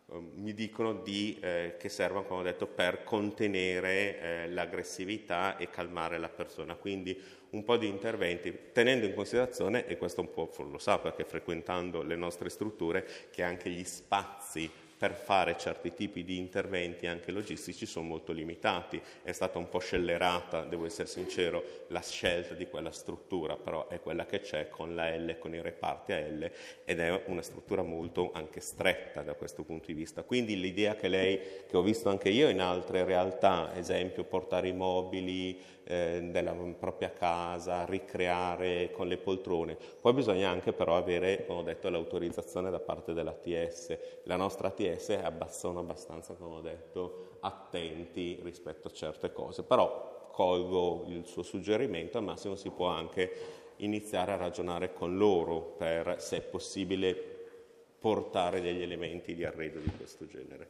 mi dicono che servono, come ho detto, per contenere l'aggressività e calmare la persona. Quindi un po' di interventi, tenendo in considerazione, e questo un po' lo sa perché frequentando le nostre strutture, che anche gli spazi per fare certi tipi di interventi anche logistici sono molto limitati. È stata un po' scellerata, devo essere sincero, la scelta di quella struttura, però è quella che c'è con la L, con i reparti a L, ed è una struttura molto anche stretta da questo punto di vista. Quindi l'idea che ho visto anche io in altre realtà, esempio portare i mobili della propria casa, ricreare con le poltrone, poi bisogna anche però avere, come ho detto, l'autorizzazione da parte dell'ATS. La nostra ATS sono abbastanza, come ho detto, attenti rispetto a certe cose, però colgo il suo suggerimento, al massimo si può anche iniziare a ragionare con loro per, se è possibile, portare degli elementi di arredo di questo genere.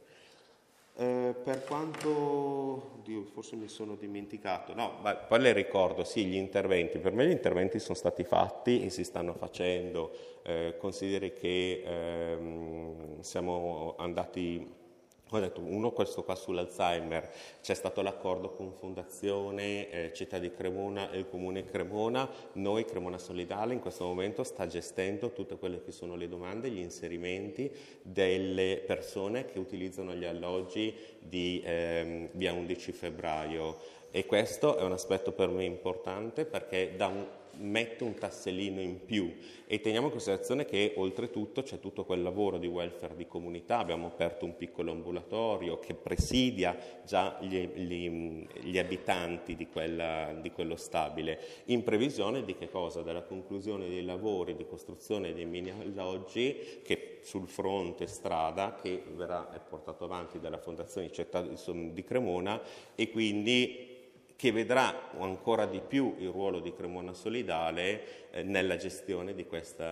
Per quanto, forse mi sono dimenticato, poi le ricordo, sì, gli interventi, per me gli interventi sono stati fatti e si stanno facendo, consideri che siamo andati, ho detto, questo qua sull'Alzheimer, c'è stato l'accordo con Fondazione Città di Cremona e il Comune Cremona. Noi, Cremona Solidale, in questo momento sta gestendo tutte quelle che sono le domande, gli inserimenti delle persone che utilizzano gli alloggi di via 11 febbraio, e questo è un aspetto per me importante perché mette un tassellino in più, e teniamo in considerazione che oltretutto c'è tutto quel lavoro di welfare di comunità. Abbiamo aperto un piccolo ambulatorio che presidia già gli abitanti di quello stabile, in previsione di che cosa? Della conclusione dei lavori di costruzione dei mini alloggi che sul fronte strada, che verrà portato avanti dalla Fondazione Città di Cremona, e quindi che vedrà ancora di più il ruolo di Cremona Solidale nella gestione di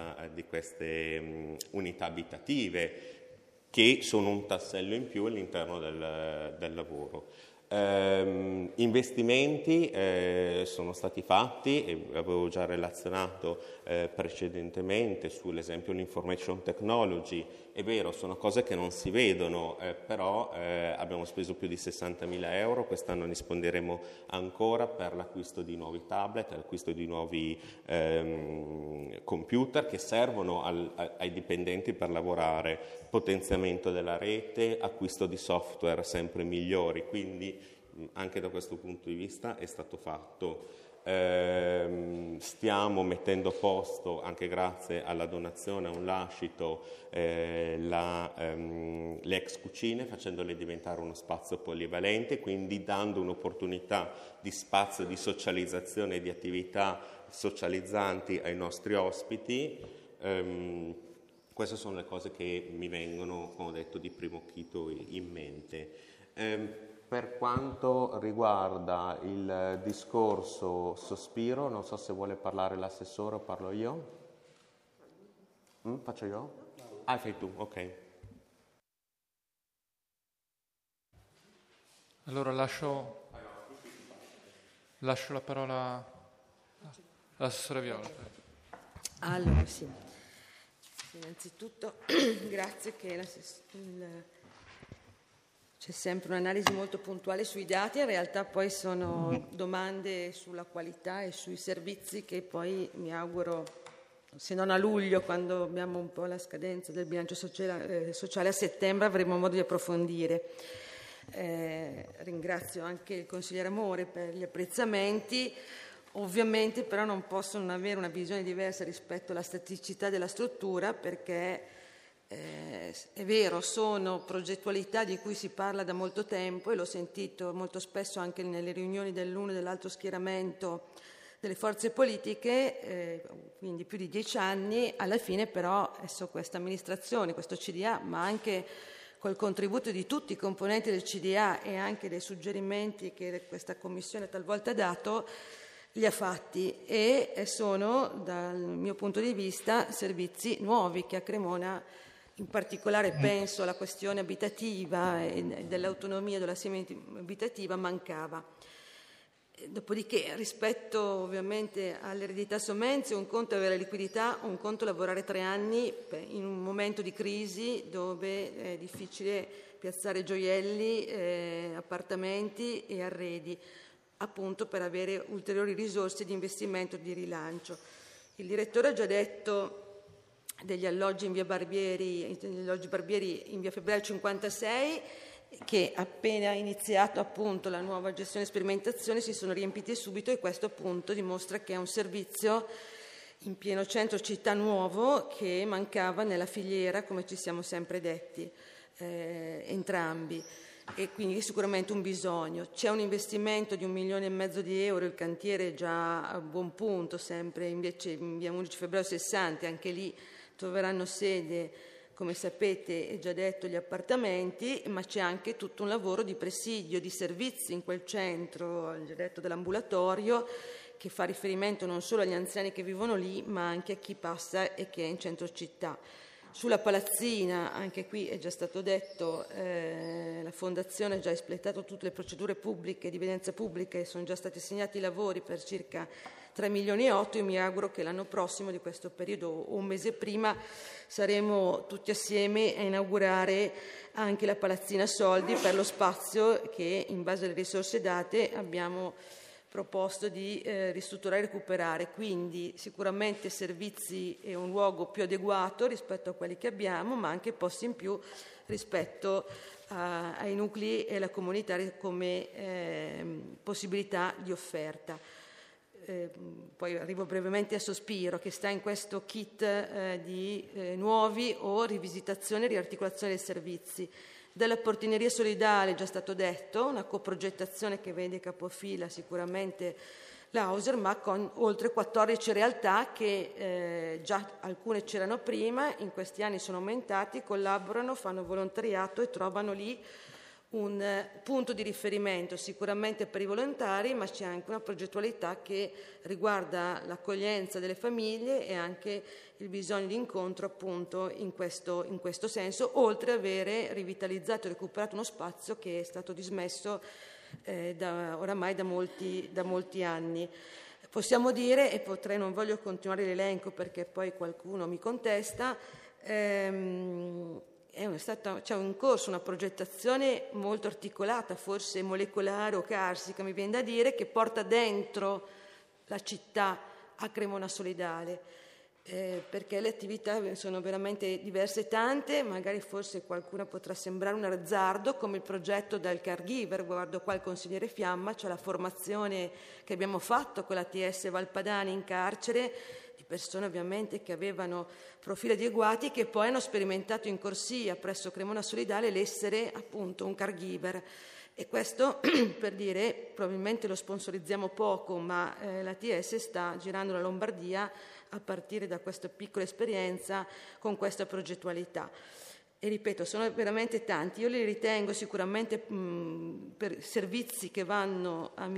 queste unità abitative, che sono un tassello in più all'interno del lavoro. Investimenti sono stati fatti, e avevo già relazionato precedentemente sull'esempio l'information technology. È vero, sono cose che non si vedono, però abbiamo speso più di 60.000 euro, quest'anno ne spenderemo ancora per l'acquisto di nuovi tablet, l'acquisto di nuovi computer che servono ai dipendenti per lavorare, potenziamento della rete, acquisto di software sempre migliori, quindi anche da questo punto di vista è stato fatto. Stiamo mettendo a posto, anche grazie alla donazione, a un lascito, le ex cucine, facendole diventare uno spazio polivalente, quindi dando un'opportunità di spazio di socializzazione e di attività socializzanti ai nostri ospiti. Queste sono le cose che mi vengono, come ho detto, di primo acchito in mente. Per quanto riguarda il discorso sospiro, non so se vuole parlare l'assessore o parlo io. Faccio io? Fai tu, ok. Allora lascio la parola all'assessore Viola. Allora, sì. Innanzitutto grazie che c'è sempre un'analisi molto puntuale sui dati, in realtà poi sono domande sulla qualità e sui servizi che poi mi auguro, se non a luglio, quando abbiamo un po' la scadenza del bilancio sociale a settembre, avremo modo di approfondire. Ringrazio anche il consigliere Amore per gli apprezzamenti. Ovviamente però non posso non avere una visione diversa rispetto alla staticità della struttura, perché è vero, sono progettualità di cui si parla da molto tempo, e l'ho sentito molto spesso anche nelle riunioni dell'uno e dell'altro schieramento delle forze politiche, quindi più di 10 anni. Alla fine però adesso questa amministrazione, questo CDA, ma anche col contributo di tutti i componenti del CDA e anche dei suggerimenti che questa commissione talvolta ha dato, li ha fatti, e sono, dal mio punto di vista, servizi nuovi che a Cremona, in particolare penso alla questione abitativa e dell'autonomia della semi abitativa, mancava. Dopodiché, rispetto ovviamente all'eredità sommenzio, un conto è avere liquidità, un conto è lavorare 3 anni in un momento di crisi dove è difficile piazzare gioielli, appartamenti e arredi, appunto per avere ulteriori risorse di investimento e di rilancio. Il direttore ha già detto degli alloggi in via Barbieri, gli alloggi Barbieri in via Febbraio 56, che appena iniziato appunto la nuova gestione e sperimentazione si sono riempiti subito, e questo appunto dimostra che è un servizio in pieno centro città nuovo che mancava nella filiera, come ci siamo sempre detti entrambi, e quindi sicuramente un bisogno. C'è un investimento di 1,5 milioni di euro, il cantiere è già a buon punto, sempre invece in via 11 febbraio 60, anche lì troveranno sede, come sapete, è già detto, gli appartamenti, ma c'è anche tutto un lavoro di presidio, di servizi in quel centro, ho già detto, dell'ambulatorio, che fa riferimento non solo agli anziani che vivono lì, ma anche a chi passa e che è in centro città. Sulla Palazzina, anche qui è già stato detto, la Fondazione ha già espletato tutte le procedure pubbliche, di evidenza pubblica, e sono già stati assegnati i lavori per circa 3,8 milioni. Io mi auguro che l'anno prossimo, di questo periodo o un mese prima, saremo tutti assieme a inaugurare anche la Palazzina Soldi, per lo spazio che, in base alle risorse date, abbiamo proposto di ristrutturare e recuperare. Quindi sicuramente servizi e un luogo più adeguato rispetto a quelli che abbiamo, ma anche posti in più rispetto ai nuclei e alla comunità come possibilità di offerta. Poi arrivo brevemente a Sospiro, che sta in questo kit di nuovi o rivisitazione e riarticolazione dei servizi. Della portineria solidale, già stato detto, una coprogettazione che vede capofila sicuramente l'Auser, ma con oltre 14 realtà che già alcune c'erano prima, in questi anni sono aumentati, collaborano, fanno volontariato e trovano lì un punto di riferimento sicuramente per i volontari, ma c'è anche una progettualità che riguarda l'accoglienza delle famiglie e anche il bisogno di incontro appunto in questo senso, oltre ad avere rivitalizzato e recuperato uno spazio che è stato dismesso oramai da molti anni. Possiamo dire, e non voglio continuare l'elenco perché poi qualcuno mi contesta, c'è in corso una progettazione molto articolata, forse molecolare o carsica, mi viene da dire, che porta dentro la città a Cremona Solidale, perché le attività sono veramente diverse e tante. Magari forse qualcuna potrà sembrare un azzardo, come il progetto del caregiver. Guardo qua il consigliere Fiamma, c'è la formazione che abbiamo fatto con l'ATS Valpadani in carcere, persone ovviamente che avevano profili adeguati, che poi hanno sperimentato in corsia presso Cremona Solidale l'essere appunto un caregiver. E questo per dire, probabilmente lo sponsorizziamo poco, ma l'ATS sta girando la Lombardia a partire da questa piccola esperienza con questa progettualità. E ripeto, sono veramente tanti. Io li ritengo sicuramente per servizi che vanno a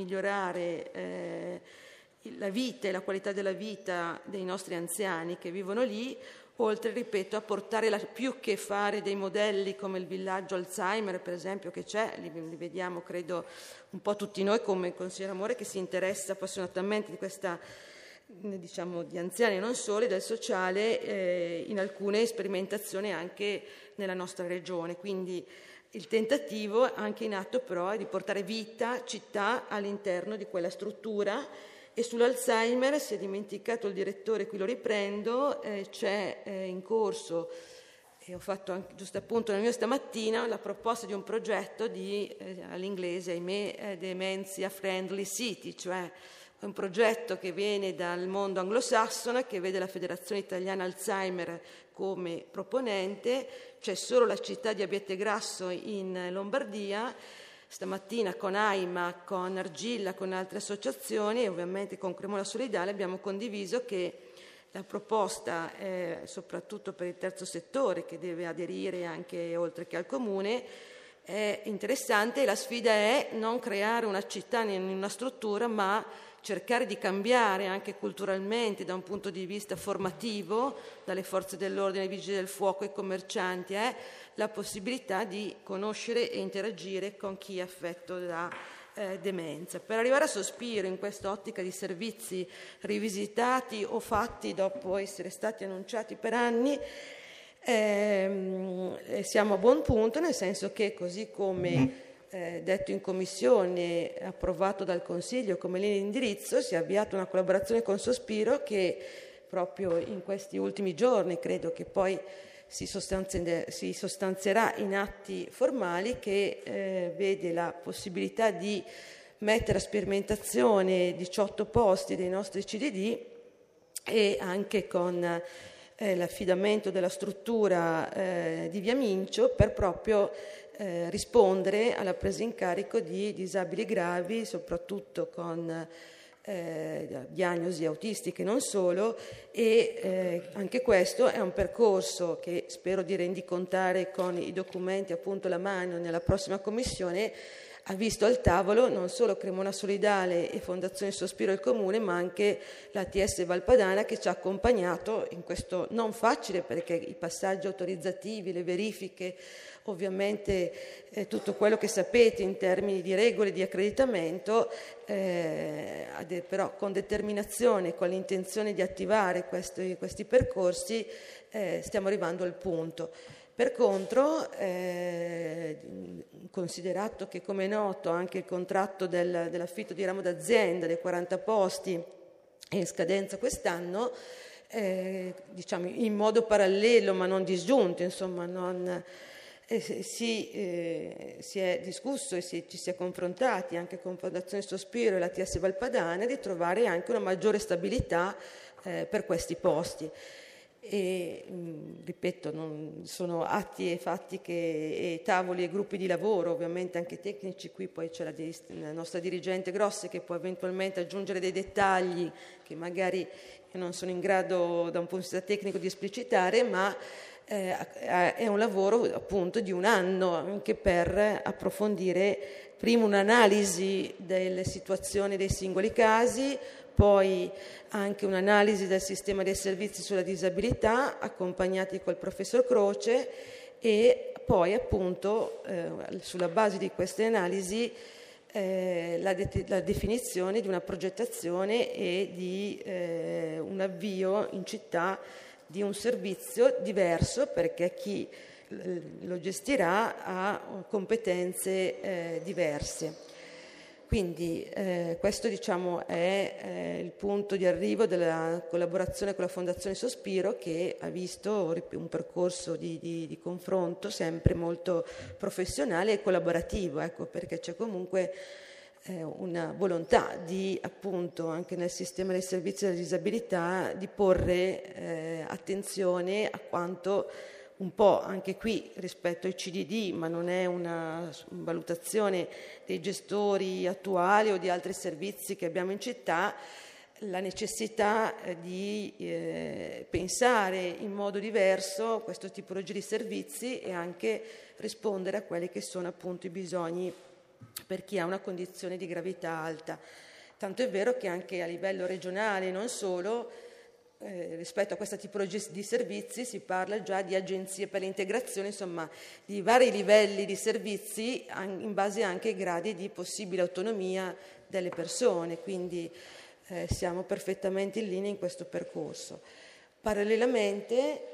migliorare la vita e la qualità della vita dei nostri anziani che vivono lì, oltre, ripeto, a portare più che fare dei modelli come il villaggio Alzheimer, per esempio, che c'è, li vediamo, credo, un po' tutti noi, come il consigliere Amore, che si interessa appassionatamente di questa, diciamo, di anziani e non solo, del sociale, in alcune sperimentazioni anche nella nostra regione. Quindi il tentativo anche in atto però è di portare vita, città all'interno di quella struttura. E sull'Alzheimer, si è dimenticato il direttore, qui lo riprendo, c'è in corso, e ho fatto anche, giusto appunto nel mio stamattina, la proposta di un progetto all'inglese, ahimè, Dementia Friendly City, cioè un progetto che viene dal mondo anglosassone, che vede la Federazione Italiana Alzheimer come proponente. C'è solo la città di Abbiategrasso in Lombardia. Stamattina con AIMA, con Argilla, con altre associazioni e ovviamente con Cremona Solidale abbiamo condiviso che la proposta, soprattutto per il terzo settore che deve aderire anche oltre che al Comune, è interessante, e la sfida è non creare una città in una struttura, ma cercare di cambiare anche culturalmente, da un punto di vista formativo, dalle forze dell'ordine, ai vigili del fuoco, ai commercianti, la possibilità di conoscere e interagire con chi è affetto da demenza. Per arrivare a Sospiro, in quest'ottica di servizi rivisitati o fatti dopo essere stati annunciati per anni, siamo a buon punto, nel senso che, così come detto in commissione, approvato dal Consiglio come linea di indirizzo, si è avviata una collaborazione con Sospiro che proprio in questi ultimi giorni credo che poi si sostanzierà in atti formali, che vede la possibilità di mettere a sperimentazione 18 posti dei nostri CDD, e anche con l'affidamento della struttura di Via Mincio, per proprio rispondere alla presa in carico di disabili gravi, soprattutto con diagnosi autistiche, non solo, e anche questo è un percorso che spero di rendicontare con i documenti appunto alla mano nella prossima commissione. Ha visto al tavolo non solo Cremona Solidale e Fondazione Sospiro il Comune, ma anche l'ATS Valpadana, che ci ha accompagnato in questo non facile, perché i passaggi autorizzativi, le verifiche, ovviamente tutto quello che sapete in termini di regole di accreditamento, però con determinazione, con l'intenzione di attivare questi percorsi, stiamo arrivando al punto. Per contro, considerato che, come è noto, anche il contratto dell'affitto di ramo d'azienda dei 40 posti è in scadenza quest'anno, diciamo in modo parallelo ma non disgiunto, insomma, si è discusso e ci si è confrontati anche con Fondazione Sospiro e la TS Valpadana di trovare anche una maggiore stabilità per questi posti. E ripeto, non sono atti e fatti e tavoli e gruppi di lavoro, ovviamente anche tecnici. Qui poi c'è la nostra dirigente Grossi, che può eventualmente aggiungere dei dettagli che magari non sono in grado da un punto di vista tecnico di esplicitare, ma è un lavoro appunto di un anno, anche per approfondire prima un'analisi delle situazioni dei singoli casi, poi anche un'analisi del sistema dei servizi sulla disabilità, accompagnati col professor Croce, e poi appunto sulla base di queste analisi la definizione di una progettazione e di un avvio in città di un servizio diverso, perché chi lo gestirà ha competenze diverse. Quindi questo, diciamo, è il punto di arrivo della collaborazione con la Fondazione Sospiro, che ha visto un percorso di confronto sempre molto professionale e collaborativo, ecco, perché c'è comunque una volontà di, appunto, anche nel sistema dei servizi della disabilità, di porre attenzione a quanto un po' anche qui rispetto ai CDD, ma non è una valutazione dei gestori attuali o di altri servizi che abbiamo in città, la necessità di pensare in modo diverso questo tipologia di servizi e anche rispondere a quelli che sono appunto i bisogni per chi ha una condizione di gravità alta. Tanto è vero che anche a livello regionale, non solo, rispetto a questa tipologia di servizi si parla già di agenzie per l'integrazione, insomma di vari livelli di servizi in base anche ai gradi di possibile autonomia delle persone, quindi siamo perfettamente in linea in questo percorso. Parallelamente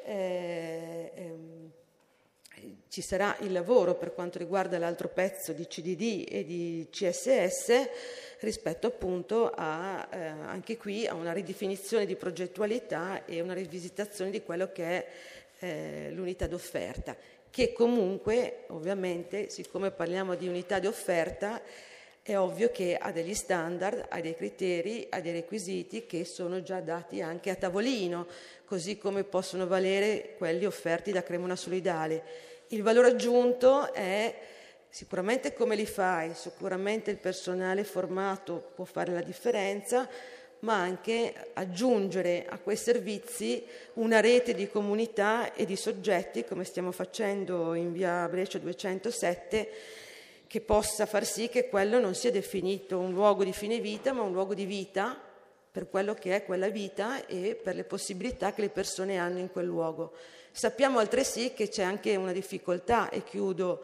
ci sarà il lavoro per quanto riguarda l'altro pezzo di CDD e di CSS, rispetto appunto a anche qui a una ridefinizione di progettualità e una rivisitazione di quello che è l'unità d'offerta, che comunque ovviamente, siccome parliamo di unità di offerta, è ovvio che ha degli standard, ha dei criteri, ha dei requisiti che sono già dati anche a tavolino, così come possono valere quelli offerti da Cremona Solidale. Il valore aggiunto è sicuramente come li fai, sicuramente il personale formato può fare la differenza, ma anche aggiungere a quei servizi una rete di comunità e di soggetti, come stiamo facendo in via Breccia 207, che possa far sì che quello non sia definito un luogo di fine vita, ma un luogo di vita per quello che è quella vita e per le possibilità che le persone hanno in quel luogo. Sappiamo altresì che c'è anche una difficoltà, e chiudo,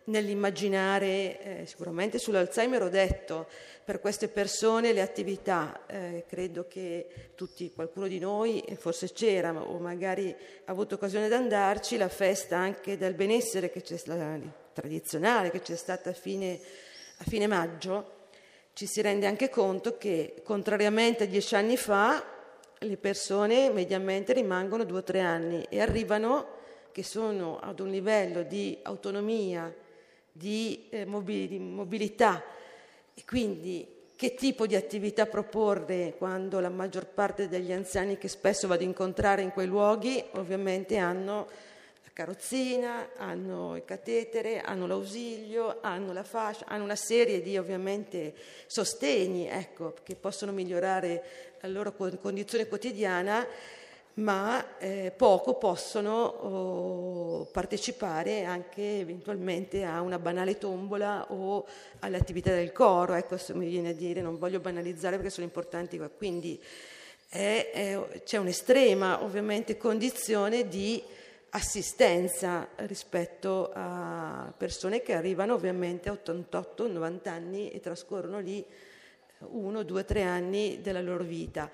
nell'immaginare, sicuramente sull'Alzheimer ho detto, per queste persone le attività, credo che qualcuno di noi forse c'era o magari ha avuto occasione di andarci, la festa anche del benessere che c'è stata, tradizionale che c'è stata a fine maggio, ci si rende anche conto che contrariamente a 10 anni fa le persone mediamente rimangono 2 o 3 anni e arrivano che sono ad un livello di autonomia, di mobilità, e quindi che tipo di attività proporre quando la maggior parte degli anziani che spesso vado a incontrare in quei luoghi ovviamente hanno la carrozzina, hanno il catetere, hanno l'ausilio, hanno la fascia, hanno una serie di ovviamente sostegni, ecco, che possono migliorare la loro condizione quotidiana, ma poco possono partecipare anche eventualmente a una banale tombola o alle attività del coro, ecco, se mi viene a dire, non voglio banalizzare perché sono importanti, quindi c'è un'estrema ovviamente condizione di assistenza rispetto a persone che arrivano ovviamente a 88-90 anni e trascorrono lì 1, 2, 3 anni della loro vita.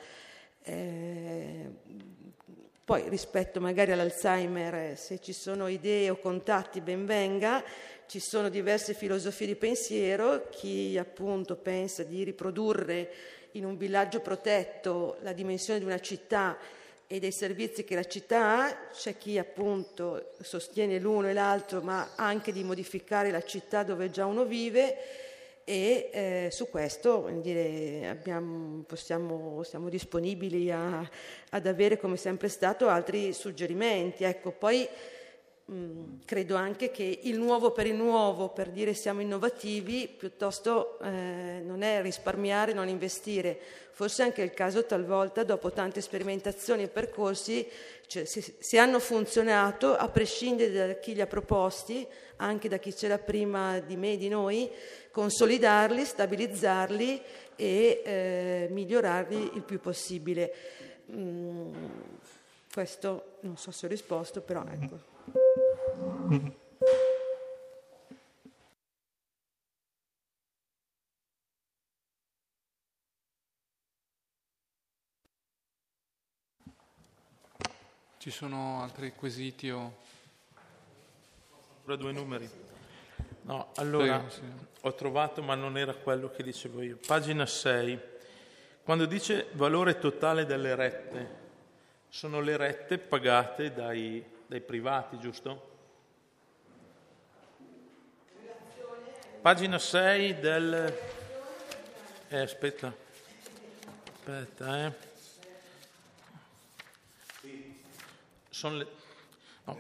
Poi rispetto magari all'Alzheimer, se ci sono idee o contatti ben venga, ci sono diverse filosofie di pensiero, chi appunto pensa di riprodurre in un villaggio protetto la dimensione di una città e dei servizi che la città ha, c'è chi appunto sostiene l'uno e l'altro, ma anche di modificare la città dove già uno vive. E su questo siamo disponibili ad avere, come sempre stato, altri suggerimenti. Ecco, poi credo anche che il nuovo, per dire siamo innovativi, piuttosto non è risparmiare, non investire. Forse anche il caso talvolta, dopo tante sperimentazioni e percorsi, cioè, se hanno funzionato, a prescindere da chi li ha proposti, anche da chi c'era prima di me e di noi, consolidarli, stabilizzarli e migliorarli il più possibile. Questo non so se ho risposto, però ecco. Ci sono altri quesiti o... Ancora 2 numeri. No, allora, Prego, sì. ho trovato, ma non era quello che dicevo io. Pagina 6, quando dice valore totale delle rette, sono le rette pagate dai privati, giusto? Pagina 6 del... aspetta. Sono le... No.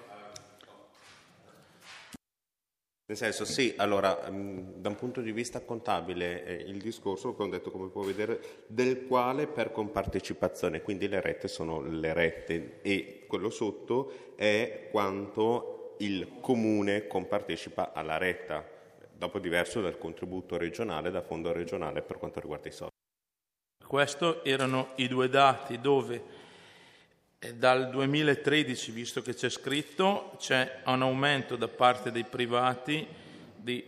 Nel senso, sì, allora, da un punto di vista contabile, il discorso, come ho detto, come può vedere, del quale per compartecipazione, quindi le rette sono le rette e quello sotto è quanto il comune compartecipa alla retta, dopo diverso dal contributo regionale, da fondo regionale per quanto riguarda i soldi. Questi erano i 2 dati dove dal 2013, visto che c'è scritto, c'è un aumento da parte dei privati di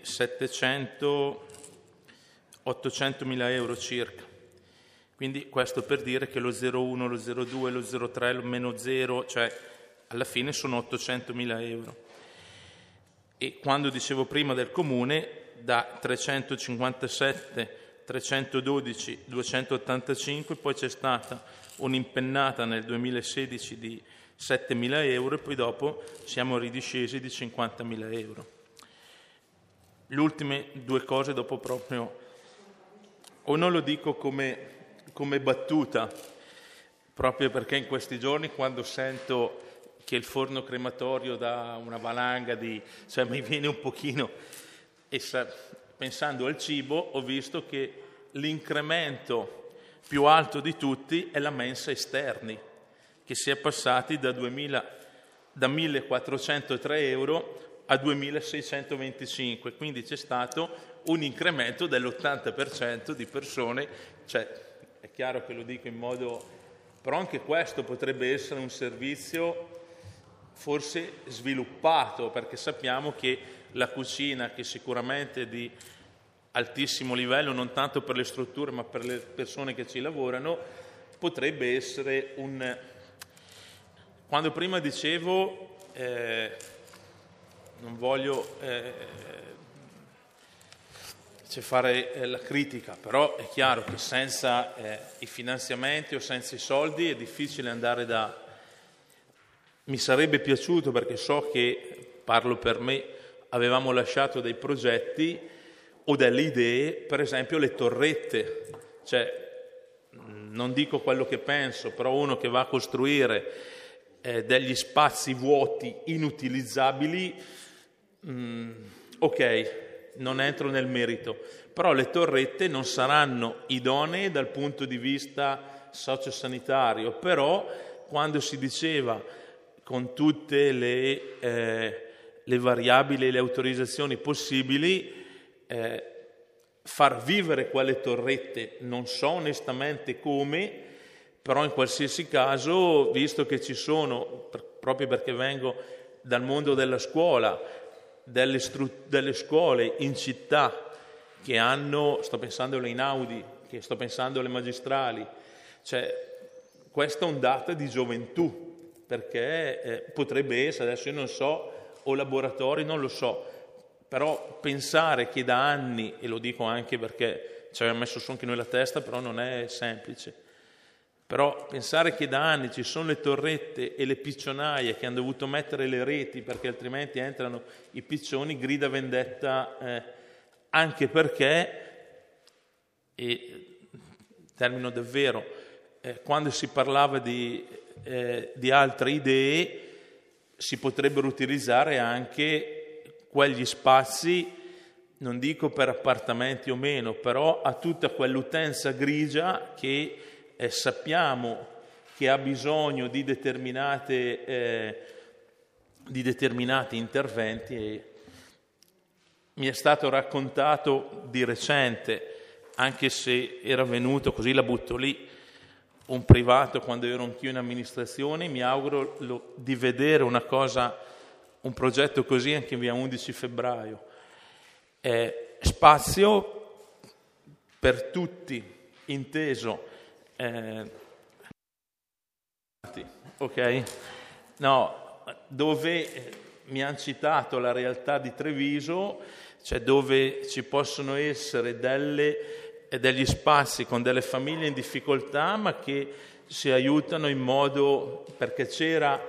800 mila euro circa. Quindi questo per dire che lo 0,1, lo 0,2, lo 0,3, lo meno 0, cioè alla fine sono 800 mila euro. E quando dicevo prima del comune, da 357, 312, 285, poi c'è stata un'impennata nel 2016 di 7.000 euro e poi dopo siamo ridiscesi di 50.000 euro. Le ultime 2 cose dopo proprio, o non lo dico come battuta, proprio perché in questi giorni quando sento che il forno crematorio dà una valanga cioè mi viene un pochino, pensando al cibo, ho visto che l'incremento più alto di tutti è la mensa esterni, che si è passati da 1.403 euro a 2.625, quindi c'è stato un incremento dell'80% di persone, cioè è chiaro che lo dico in modo, però anche questo potrebbe essere un servizio forse sviluppato, perché sappiamo che la cucina, che sicuramente è di altissimo livello, non tanto per le strutture ma per le persone che ci lavorano, potrebbe essere un... Quando prima dicevo, non voglio fare la critica, però è chiaro che senza i finanziamenti o senza i soldi è difficile andare da... Mi sarebbe piaciuto, perché so che, parlo per me, avevamo lasciato dei progetti o delle idee, per esempio le torrette, cioè non dico quello che penso, però uno che va a costruire degli spazi vuoti inutilizzabili, ok, non entro nel merito, però le torrette non saranno idonee dal punto di vista sociosanitario, però quando si diceva con tutte le variabili e le autorizzazioni possibili, far vivere quelle torrette, non so onestamente come, però in qualsiasi caso, visto che ci sono, proprio perché vengo dal mondo della scuola, delle scuole in città che hanno, sto pensando alle Inaudi, che sto pensando alle magistrali, cioè questa ondata di gioventù, perché potrebbe essere, adesso io non so, o laboratori, non lo so, però pensare che da anni, e lo dico anche perché ci aveva messo su anche noi la testa, però non è semplice, però pensare che da anni ci sono le torrette e le piccionaie che hanno dovuto mettere le reti perché altrimenti entrano i piccioni, grida vendetta, anche perché, e termino davvero, quando si parlava di altre idee si potrebbero utilizzare anche quegli spazi, non dico per appartamenti o meno, però a tutta quell'utenza grigia che sappiamo che ha bisogno di determinati interventi. E mi è stato raccontato di recente, anche se era venuto, così la butto lì, un privato quando ero anch'io in amministrazione, mi auguro di vedere una cosa, un progetto così anche in via 11 febbraio. Spazio per tutti, inteso, ok? No, dove mi hanno citato la realtà di Treviso, cioè dove ci possono essere degli spazi con delle famiglie in difficoltà, ma che si aiutano in modo, perché c'era,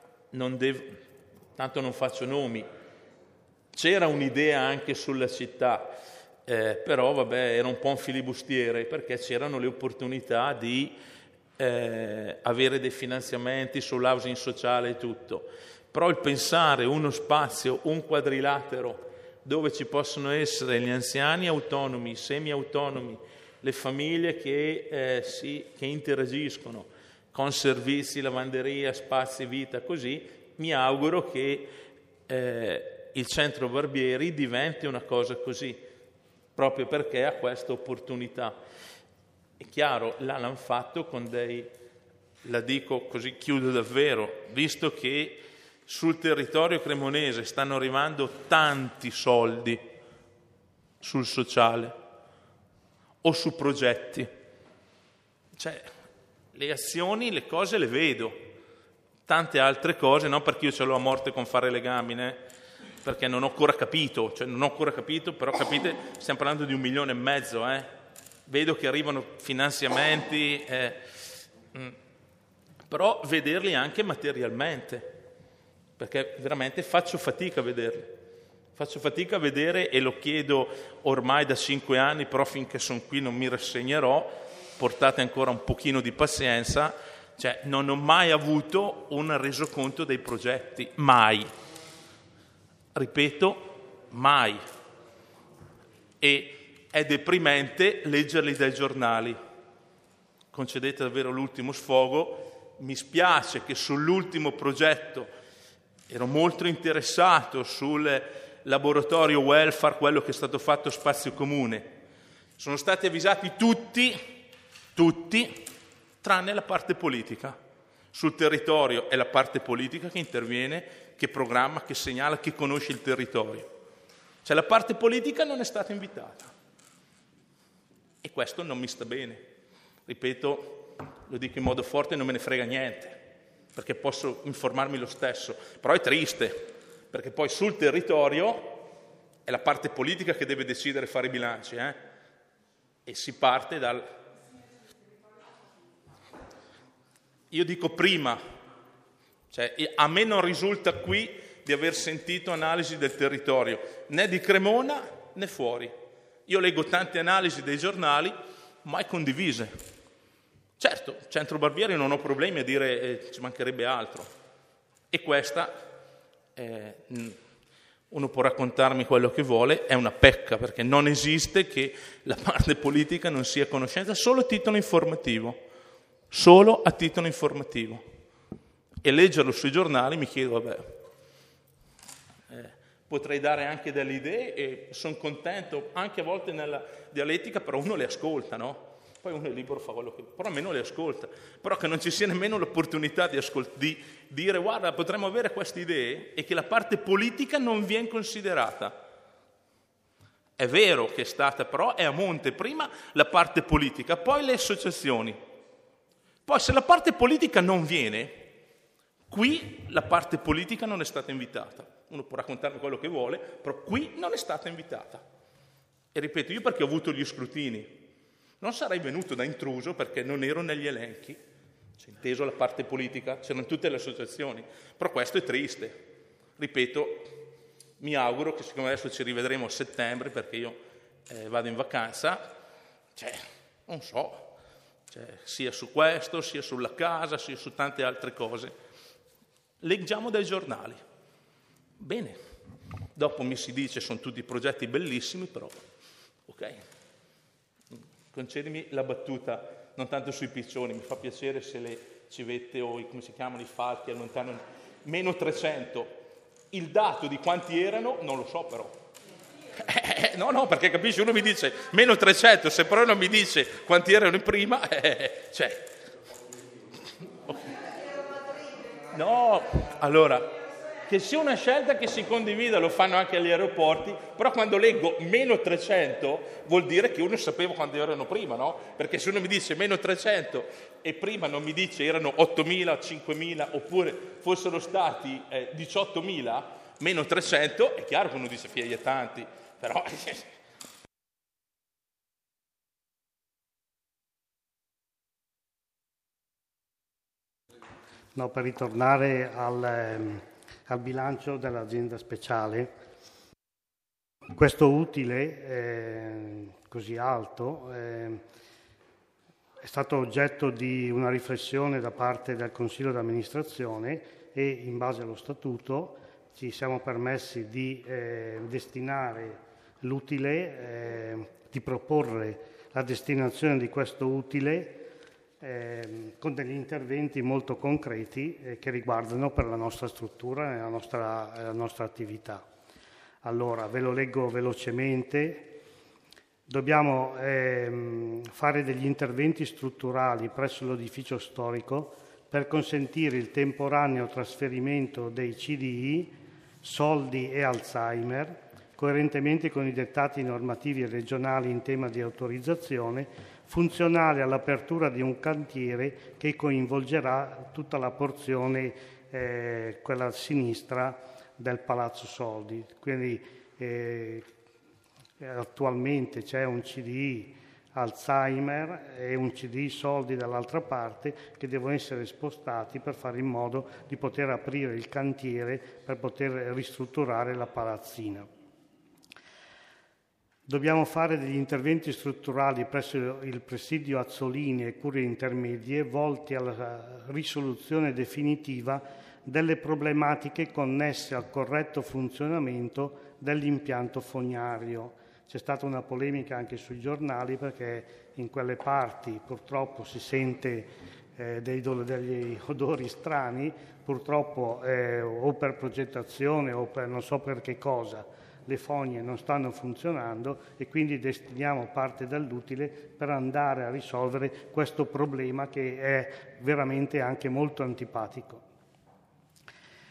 tanto non faccio nomi, c'era un'idea anche sulla città, però vabbè, era un po' un filibustiere, perché c'erano le opportunità di avere dei finanziamenti sull'housing sociale e tutto. Però il pensare uno spazio, un quadrilatero, dove ci possono essere gli anziani autonomi, semi-autonomi, le famiglie che interagiscono con servizi, lavanderia, spazi, vita, così, mi auguro che il centro Barbieri diventi una cosa così, proprio perché ha questa opportunità. È chiaro, l'hanno fatto con la dico così, chiudo davvero, visto che sul territorio cremonese stanno arrivando tanti soldi sul sociale o su progetti, cioè le azioni, le cose le vedo, tante altre cose, non perché io ce l'ho a morte con fare le gamine, perché non ho ancora capito, però capite, stiamo parlando di 1,5 milioni, vedo che arrivano finanziamenti, però vederli anche materialmente, perché veramente faccio fatica a vedere e lo chiedo ormai da 5 anni, però finché sono qui non mi rassegnerò, portate ancora un pochino di pazienza, cioè non ho mai avuto un resoconto dei progetti, mai, ripeto, mai, e è deprimente leggerli dai giornali. Concedete davvero l'ultimo sfogo, mi spiace che sull'ultimo progetto ero molto interessato sul laboratorio welfare, quello che è stato fatto Spazio Comune. Sono stati avvisati tutti, tranne la parte politica. Sul territorio è la parte politica che interviene, che programma, che segnala, che conosce il territorio. Cioè la parte politica non è stata invitata. E questo non mi sta bene. Ripeto, lo dico in modo forte, non me ne frega niente, perché posso informarmi lo stesso. Però è triste, perché poi sul territorio è la parte politica che deve decidere fare i bilanci, E si parte dal... Io dico prima, cioè a me non risulta qui di aver sentito analisi del territorio, né di Cremona né fuori. Io leggo tante analisi dei giornali, mai condivise. Certo, Centro Barbieri non ho problemi a dire ci mancherebbe altro. E questa, uno può raccontarmi quello che vuole, è una pecca, perché non esiste che la parte politica non sia a conoscenza, solo a titolo informativo. Solo a titolo informativo. E leggerlo sui giornali mi chiedo, potrei dare anche delle idee e sono contento anche a volte nella dialettica, però uno le ascolta, no? Poi uno è libero, fa quello che... però almeno le ascolta. Però che non ci sia nemmeno l'opportunità di dire guarda, potremmo avere queste idee e che la parte politica non viene considerata. È vero che è stata, però è a monte prima la parte politica, poi le associazioni. Poi se la parte politica non viene, qui la parte politica non è stata invitata. Uno può raccontarmi quello che vuole, però qui non è stata invitata. E ripeto, io perché ho avuto gli scrutini, non sarei venuto da intruso perché non ero negli elenchi, c'è inteso la parte politica, c'erano tutte le associazioni, però questo è triste. Ripeto, mi auguro che siccome adesso ci rivedremo a settembre, perché io vado in vacanza, non so, sia su questo, sia sulla casa, sia su tante altre cose, leggiamo dai giornali. Bene, dopo mi si dice sono tutti progetti bellissimi, però ok, concedimi la battuta non tanto sui piccioni, mi fa piacere se le civette o come si chiamano i falchi allontanano meno 300, il dato di quanti erano non lo so però. No, perché capisci, uno mi dice meno 300, se però non mi dice quanti erano prima, No, allora, che sia una scelta che si condivida, lo fanno anche agli aeroporti, però quando leggo meno 300 vuol dire che uno sapeva quanti erano prima, no? Perché se uno mi dice meno 300 e prima non mi dice erano 8.000, 5.000 oppure fossero stati 18.000, meno 300, è chiaro che uno dice figli tanti, però... No, per ritornare al bilancio dell'azienda speciale, questo utile così alto è stato oggetto di una riflessione da parte del Consiglio di amministrazione e in base allo Statuto ci siamo permessi di destinare l'utile, di proporre la destinazione di questo utile con degli interventi molto concreti che riguardano per la nostra struttura e la nostra attività. Allora, ve lo leggo velocemente. Dobbiamo fare degli interventi strutturali presso l'edificio storico per consentire il temporaneo trasferimento dei CDI, soldi e Alzheimer, coerentemente con i dettati normativi regionali in tema di autorizzazione, funzionale all'apertura di un cantiere che coinvolgerà tutta la porzione, quella a sinistra, del Palazzo Soldi. Quindi attualmente c'è un CDI Alzheimer e un CDI Soldi dall'altra parte che devono essere spostati per fare in modo di poter aprire il cantiere per poter ristrutturare la palazzina. Dobbiamo fare degli interventi strutturali presso il presidio Azzolini e Curie Intermedie volti alla risoluzione definitiva delle problematiche connesse al corretto funzionamento dell'impianto fognario. C'è stata una polemica anche sui giornali perché in quelle parti purtroppo si sente degli odori strani, purtroppo o per progettazione o per non so per che cosa. Le fogne non stanno funzionando e quindi destiniamo parte dell'utile per andare a risolvere questo problema che è veramente anche molto antipatico.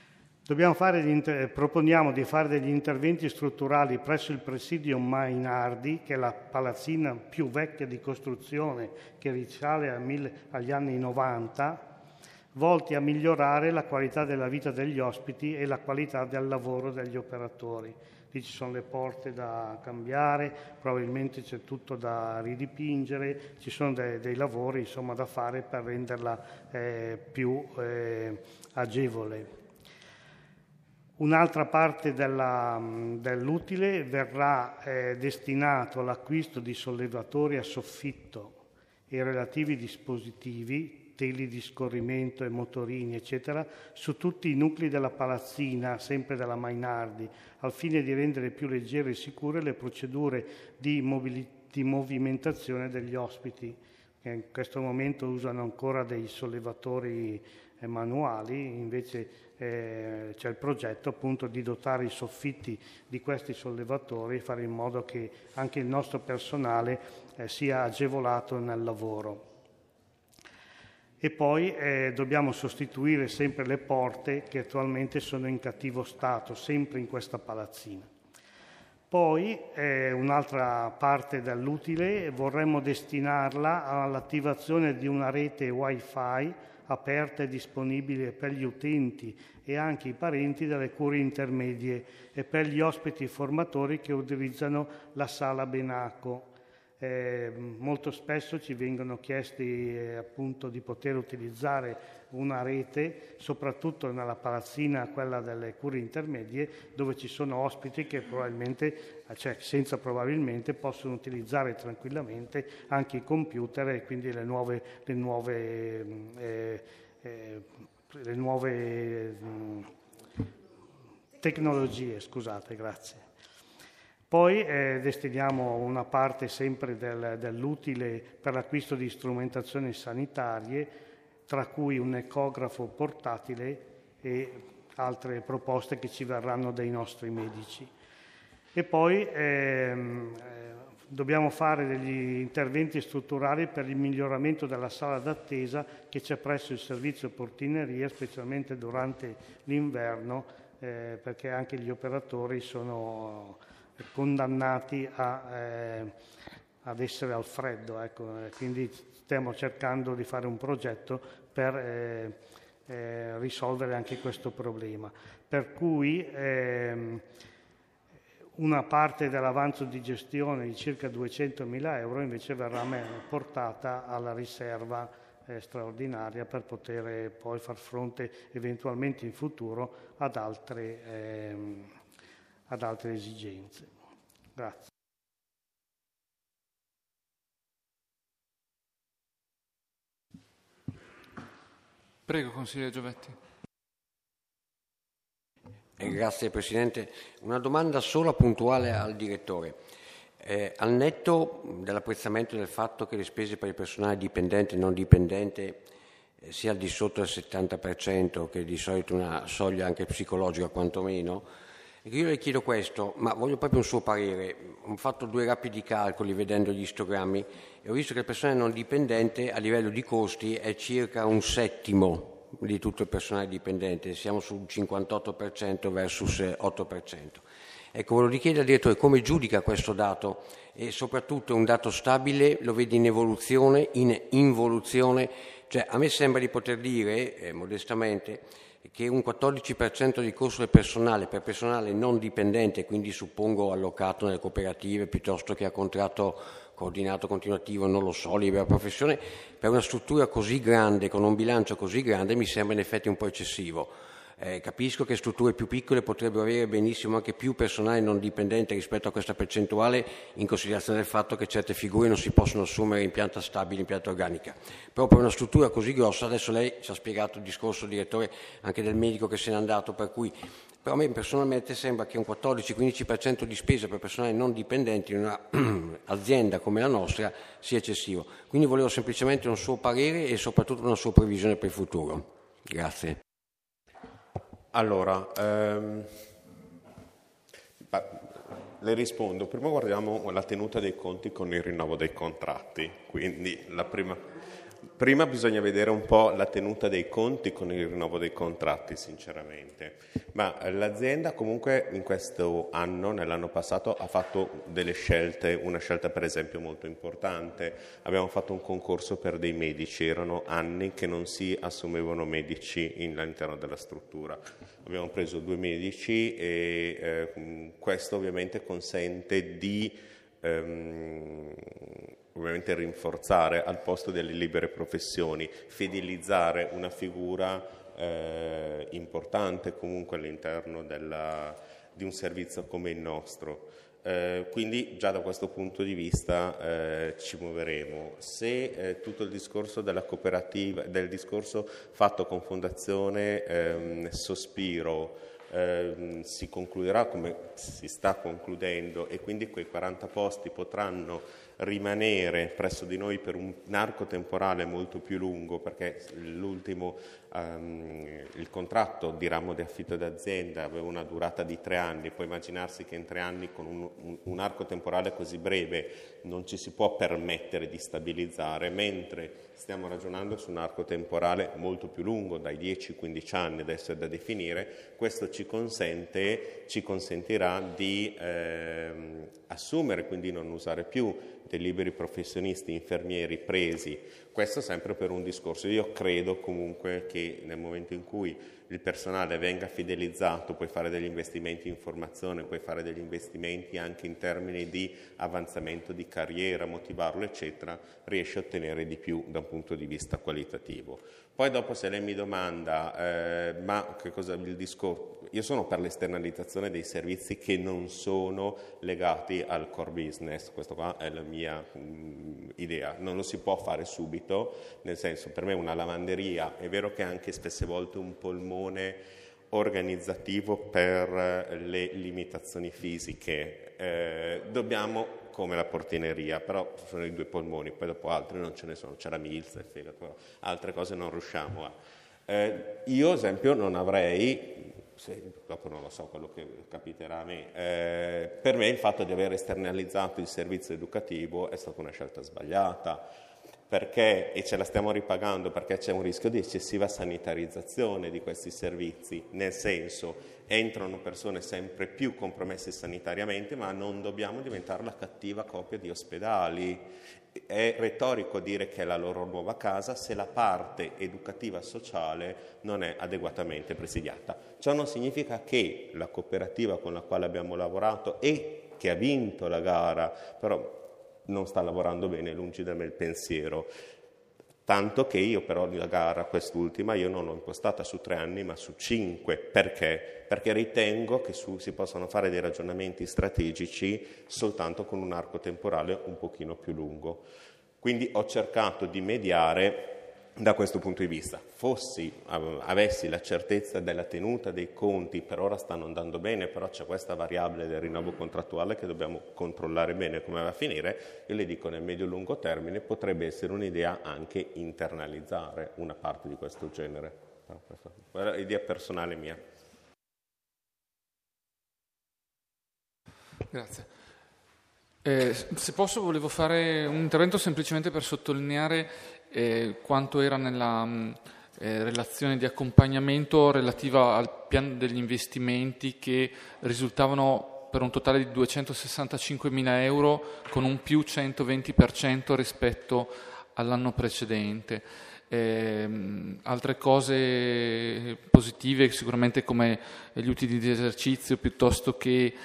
Proponiamo di fare degli interventi strutturali presso il presidio Mainardi, che è la palazzina più vecchia di costruzione, che risale agli anni 90, volti a migliorare la qualità della vita degli ospiti e la qualità del lavoro degli operatori. Lì ci sono le porte da cambiare, probabilmente c'è tutto da ridipingere, ci sono dei lavori insomma, da fare per renderla più agevole. Un'altra parte dell'utile verrà destinato all'acquisto di sollevatori a soffitto e relativi dispositivi, teli di scorrimento e motorini, eccetera, su tutti i nuclei della palazzina, sempre della Mainardi, al fine di rendere più leggere e sicure le procedure di movimentazione degli ospiti, che in questo momento usano ancora dei sollevatori manuali, invece c'è il progetto appunto di dotare i soffitti di questi sollevatori e fare in modo che anche il nostro personale sia agevolato nel lavoro. E poi dobbiamo sostituire sempre le porte che attualmente sono in cattivo stato, sempre in questa palazzina. Poi un'altra parte dell'utile vorremmo destinarla all'attivazione di una rete Wi-Fi aperta e disponibile per gli utenti e anche i parenti delle cure intermedie e per gli ospiti formatori che utilizzano la sala Benaco. Molto spesso ci vengono chiesti appunto di poter utilizzare una rete, soprattutto nella palazzina, quella delle cure intermedie, dove ci sono ospiti che probabilmente, cioè senza probabilmente, possono utilizzare tranquillamente anche i computer e quindi le nuove tecnologie, scusate, grazie. Poi destiniamo una parte sempre dell'utile per l'acquisto di strumentazioni sanitarie, tra cui un ecografo portatile e altre proposte che ci verranno dai nostri medici. E poi dobbiamo fare degli interventi strutturali per il miglioramento della sala d'attesa che c'è presso il servizio portineria, specialmente durante l'inverno, perché anche gli operatori sono condannati ad essere al freddo, ecco. Quindi stiamo cercando di fare un progetto per risolvere anche questo problema. Per cui una parte dell'avanzo di gestione di circa 200.000 euro invece verrà portata alla riserva straordinaria per poter poi far fronte eventualmente in futuro ad altre esigenze. Grazie. Prego, consigliere Giovetti. Grazie Presidente. Una domanda sola puntuale al direttore. Al netto dell'apprezzamento del fatto che le spese per il personale dipendente e non dipendente sia al di sotto del 70%, che è di solito una soglia anche psicologica quantomeno, io le chiedo questo, ma voglio proprio un suo parere. Ho fatto 2 rapidi calcoli vedendo gli istogrammi e ho visto che il personale non dipendente a livello di costi è circa 1/7 di tutto il personale dipendente, siamo sul 58% versus 8%. Ecco, volevo chiedere al direttore come giudica questo dato e soprattutto è un dato stabile, lo vede in evoluzione, in involuzione? Cioè, a me sembra di poter dire, modestamente, che un 14% di costo del personale per personale non dipendente, quindi suppongo allocato nelle cooperative piuttosto che a contratto coordinato continuativo, non lo so, libera professione, per una struttura così grande, con un bilancio così grande, mi sembra in effetti un po' eccessivo. Capisco che strutture più piccole potrebbero avere benissimo anche più personale non dipendente rispetto a questa percentuale, in considerazione del fatto che certe figure non si possono assumere in pianta stabile, in pianta organica. Però per una struttura così grossa, adesso lei ci ha spiegato il discorso, direttore, anche del medico che se n'è andato, per cui però a me personalmente sembra che un 14-15% di spesa per personale non dipendente in una azienda come la nostra sia eccessivo. Quindi volevo semplicemente un suo parere e soprattutto una sua previsione per il futuro. Grazie. Allora, le rispondo. Prima guardiamo la tenuta dei conti con il rinnovo dei contratti. Quindi la prima... Prima bisogna vedere un po' la tenuta dei conti con il rinnovo dei contratti, sinceramente. Ma l'azienda comunque in questo anno, nell'anno passato, ha fatto delle scelte, una scelta per esempio molto importante. Abbiamo fatto un concorso per dei medici, erano anni che non si assumevano medici all'interno della struttura. Abbiamo preso 2 medici e questo ovviamente consente di ovviamente rinforzare al posto delle libere professioni, fidelizzare una figura importante comunque all'interno di un servizio come il nostro. Quindi già da questo punto di vista ci muoveremo. Se tutto il discorso della cooperativa, del discorso fatto con Fondazione Sospiro si concluderà come si sta concludendo e quindi quei 40 posti potranno rimanere presso di noi per un arco temporale molto più lungo, perché il contratto di ramo di affitto d'azienda aveva una durata di 3 anni, può immaginarsi che in 3 anni con un arco temporale così breve non ci si può permettere di stabilizzare, mentre stiamo ragionando su un arco temporale molto più lungo, dai 10-15 anni, adesso è da definire. Questo ci consentirà di assumere, quindi non usare più dei liberi professionisti, infermieri presi, questo sempre per un discorso. Io credo comunque che nel momento in cui il personale venga fidelizzato, puoi fare degli investimenti in formazione, puoi fare degli investimenti anche in termini di avanzamento di carriera, motivarlo eccetera, riesci a ottenere di più da un punto di vista qualitativo. Poi dopo se lei mi domanda ma che cosa il discorso, io sono per l'esternalizzazione dei servizi che non sono legati al core business, questa qua è la mia idea, non lo si può fare subito, nel senso per me una lavanderia è vero che è anche spesse volte un polmone organizzativo per le limitazioni fisiche, dobbiamo come la portineria, però sono i 2 polmoni, poi dopo altri non ce ne sono, c'è la milza, il fegato, altre cose non riusciamo a. Io, ad esempio, non avrei, dopo non lo so quello che capiterà a me, per me il fatto di aver esternalizzato il servizio educativo è stata una scelta sbagliata, perché, e ce la stiamo ripagando, perché c'è un rischio di eccessiva sanitarizzazione di questi servizi, nel senso entrano persone sempre più compromesse sanitariamente, ma non dobbiamo diventare la cattiva copia di ospedali. È retorico dire che è la loro nuova casa se la parte educativa sociale non è adeguatamente presidiata. Ciò non significa che la cooperativa con la quale abbiamo lavorato e che ha vinto la gara, però non sta lavorando bene, lungi da me il pensiero. Tanto che io però la gara, quest'ultima, io non l'ho impostata su 3 anni ma su 5. Perché? Perché ritengo che si possano fare dei ragionamenti strategici soltanto con un arco temporale un pochino più lungo. Quindi ho cercato di mediare da questo punto di vista. Avessi la certezza della tenuta dei conti, per ora stanno andando bene, però c'è questa variabile del rinnovo contrattuale che dobbiamo controllare bene come va a finire, io le dico nel medio-lungo termine potrebbe essere un'idea anche internalizzare una parte di questo genere. Quella è l'idea personale mia. Grazie. Se posso, volevo fare un intervento semplicemente per sottolineare quanto era nella relazione di accompagnamento relativa al piano degli investimenti che risultavano per un totale di 265.000 euro con un più 120% rispetto all'anno precedente. Altre cose positive sicuramente come gli utili di esercizio piuttosto che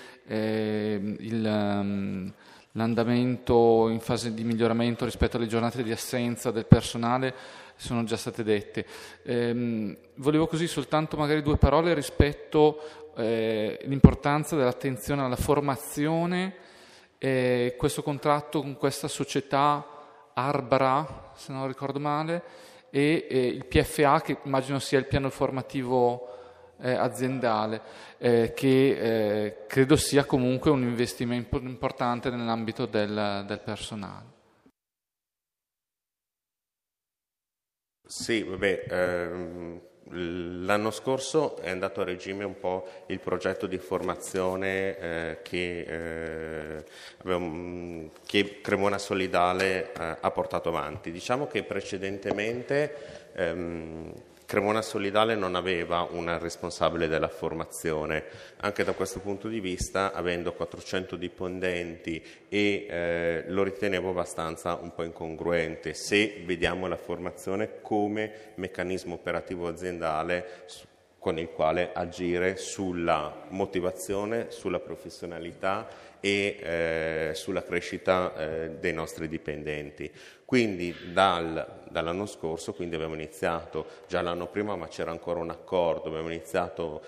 l'andamento in fase di miglioramento rispetto alle giornate di assenza del personale sono già state dette. Volevo così soltanto magari 2 parole rispetto all'importanza dell'attenzione alla formazione, questo contratto con questa società Arbra, se non ricordo male, e il PFA, che immagino sia il piano formativo aziendale, che credo sia comunque un investimento importante nell'ambito del personale. Sì, vabbè, L'anno scorso è andato a regime un po' il progetto di formazione che Cremona Solidale ha portato avanti. Diciamo che precedentemente Cremona Solidale non aveva una responsabile della formazione. Anche da questo punto di vista, avendo 400 dipendenti, lo ritenevo abbastanza un po' incongruente se vediamo la formazione come meccanismo operativo aziendale con il quale agire sulla motivazione, sulla professionalità e sulla crescita dei nostri dipendenti. Quindi dall'anno scorso abbiamo iniziato, già l'anno prima ma c'era ancora un accordo, abbiamo iniziato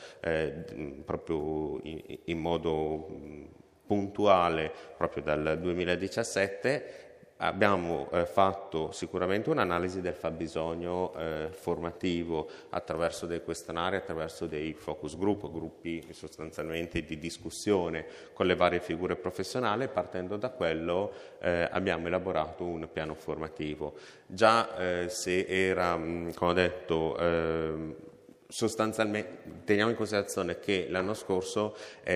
proprio in modo puntuale proprio dal 2017. Abbiamo fatto sicuramente un'analisi del fabbisogno formativo attraverso dei questionari, attraverso dei focus group, gruppi sostanzialmente di discussione con le varie figure professionali. Partendo da quello abbiamo elaborato un piano formativo. Già se era, come ho detto, sostanzialmente teniamo in considerazione che l'anno scorso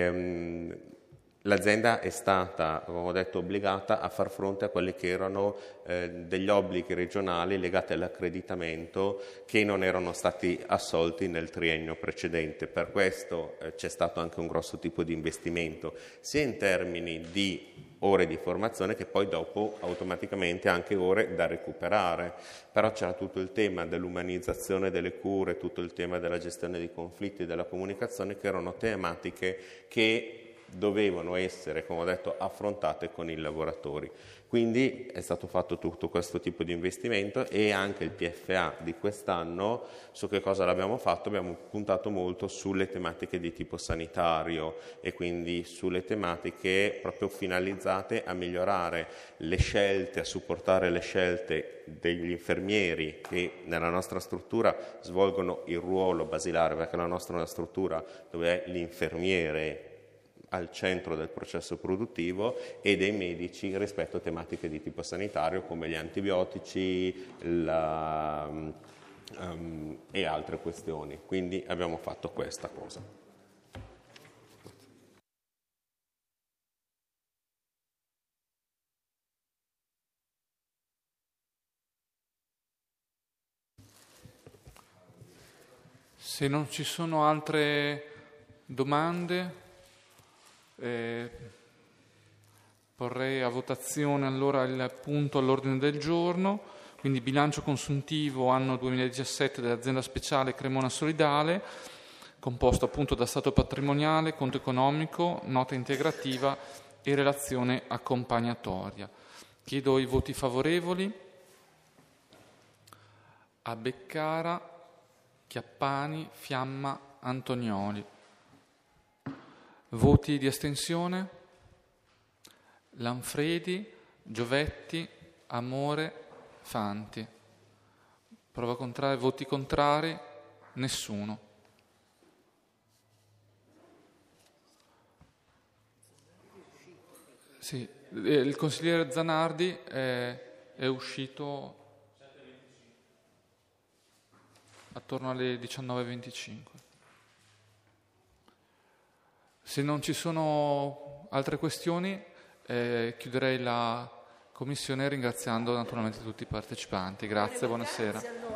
l'azienda è stata, come ho detto, obbligata a far fronte a quelli che erano degli obblighi regionali legati all'accreditamento che non erano stati assolti nel triennio precedente. Per questo c'è stato anche un grosso tipo di investimento, sia in termini di ore di formazione che poi dopo automaticamente anche ore da recuperare. Però c'era tutto il tema dell'umanizzazione delle cure, tutto il tema della gestione dei conflitti e della comunicazione, che erano tematiche che dovevano essere, come ho detto, affrontate con i lavoratori. Quindi è stato fatto tutto questo tipo di investimento, e anche il PFA di quest'anno, su che cosa l'abbiamo fatto? Abbiamo puntato molto sulle tematiche di tipo sanitario e quindi sulle tematiche proprio finalizzate a migliorare le scelte, a supportare le scelte degli infermieri che nella nostra struttura svolgono il ruolo basilare, perché la nostra è una struttura dove è l'infermiere al centro del processo produttivo, e dei medici rispetto a tematiche di tipo sanitario come gli antibiotici e altre questioni. Quindi abbiamo fatto questa cosa. Se non ci sono altre domande, porrei a votazione allora il punto all'ordine del giorno, quindi bilancio consuntivo anno 2017 dell'azienda speciale Cremona Solidale, composto appunto da stato patrimoniale, conto economico, nota integrativa e relazione accompagnatoria. Chiedo i voti favorevoli a Beccara, Chiappani, Fiamma, Antonioli. Voti di astensione? Lanfredi, Giovetti, Amore, Fanti. Prova contraria, voti contrari? Nessuno. Sì, il consigliere Zanardi è uscito attorno alle 19:25. Se non ci sono altre questioni, chiuderei la commissione ringraziando naturalmente tutti i partecipanti. Grazie, buonasera.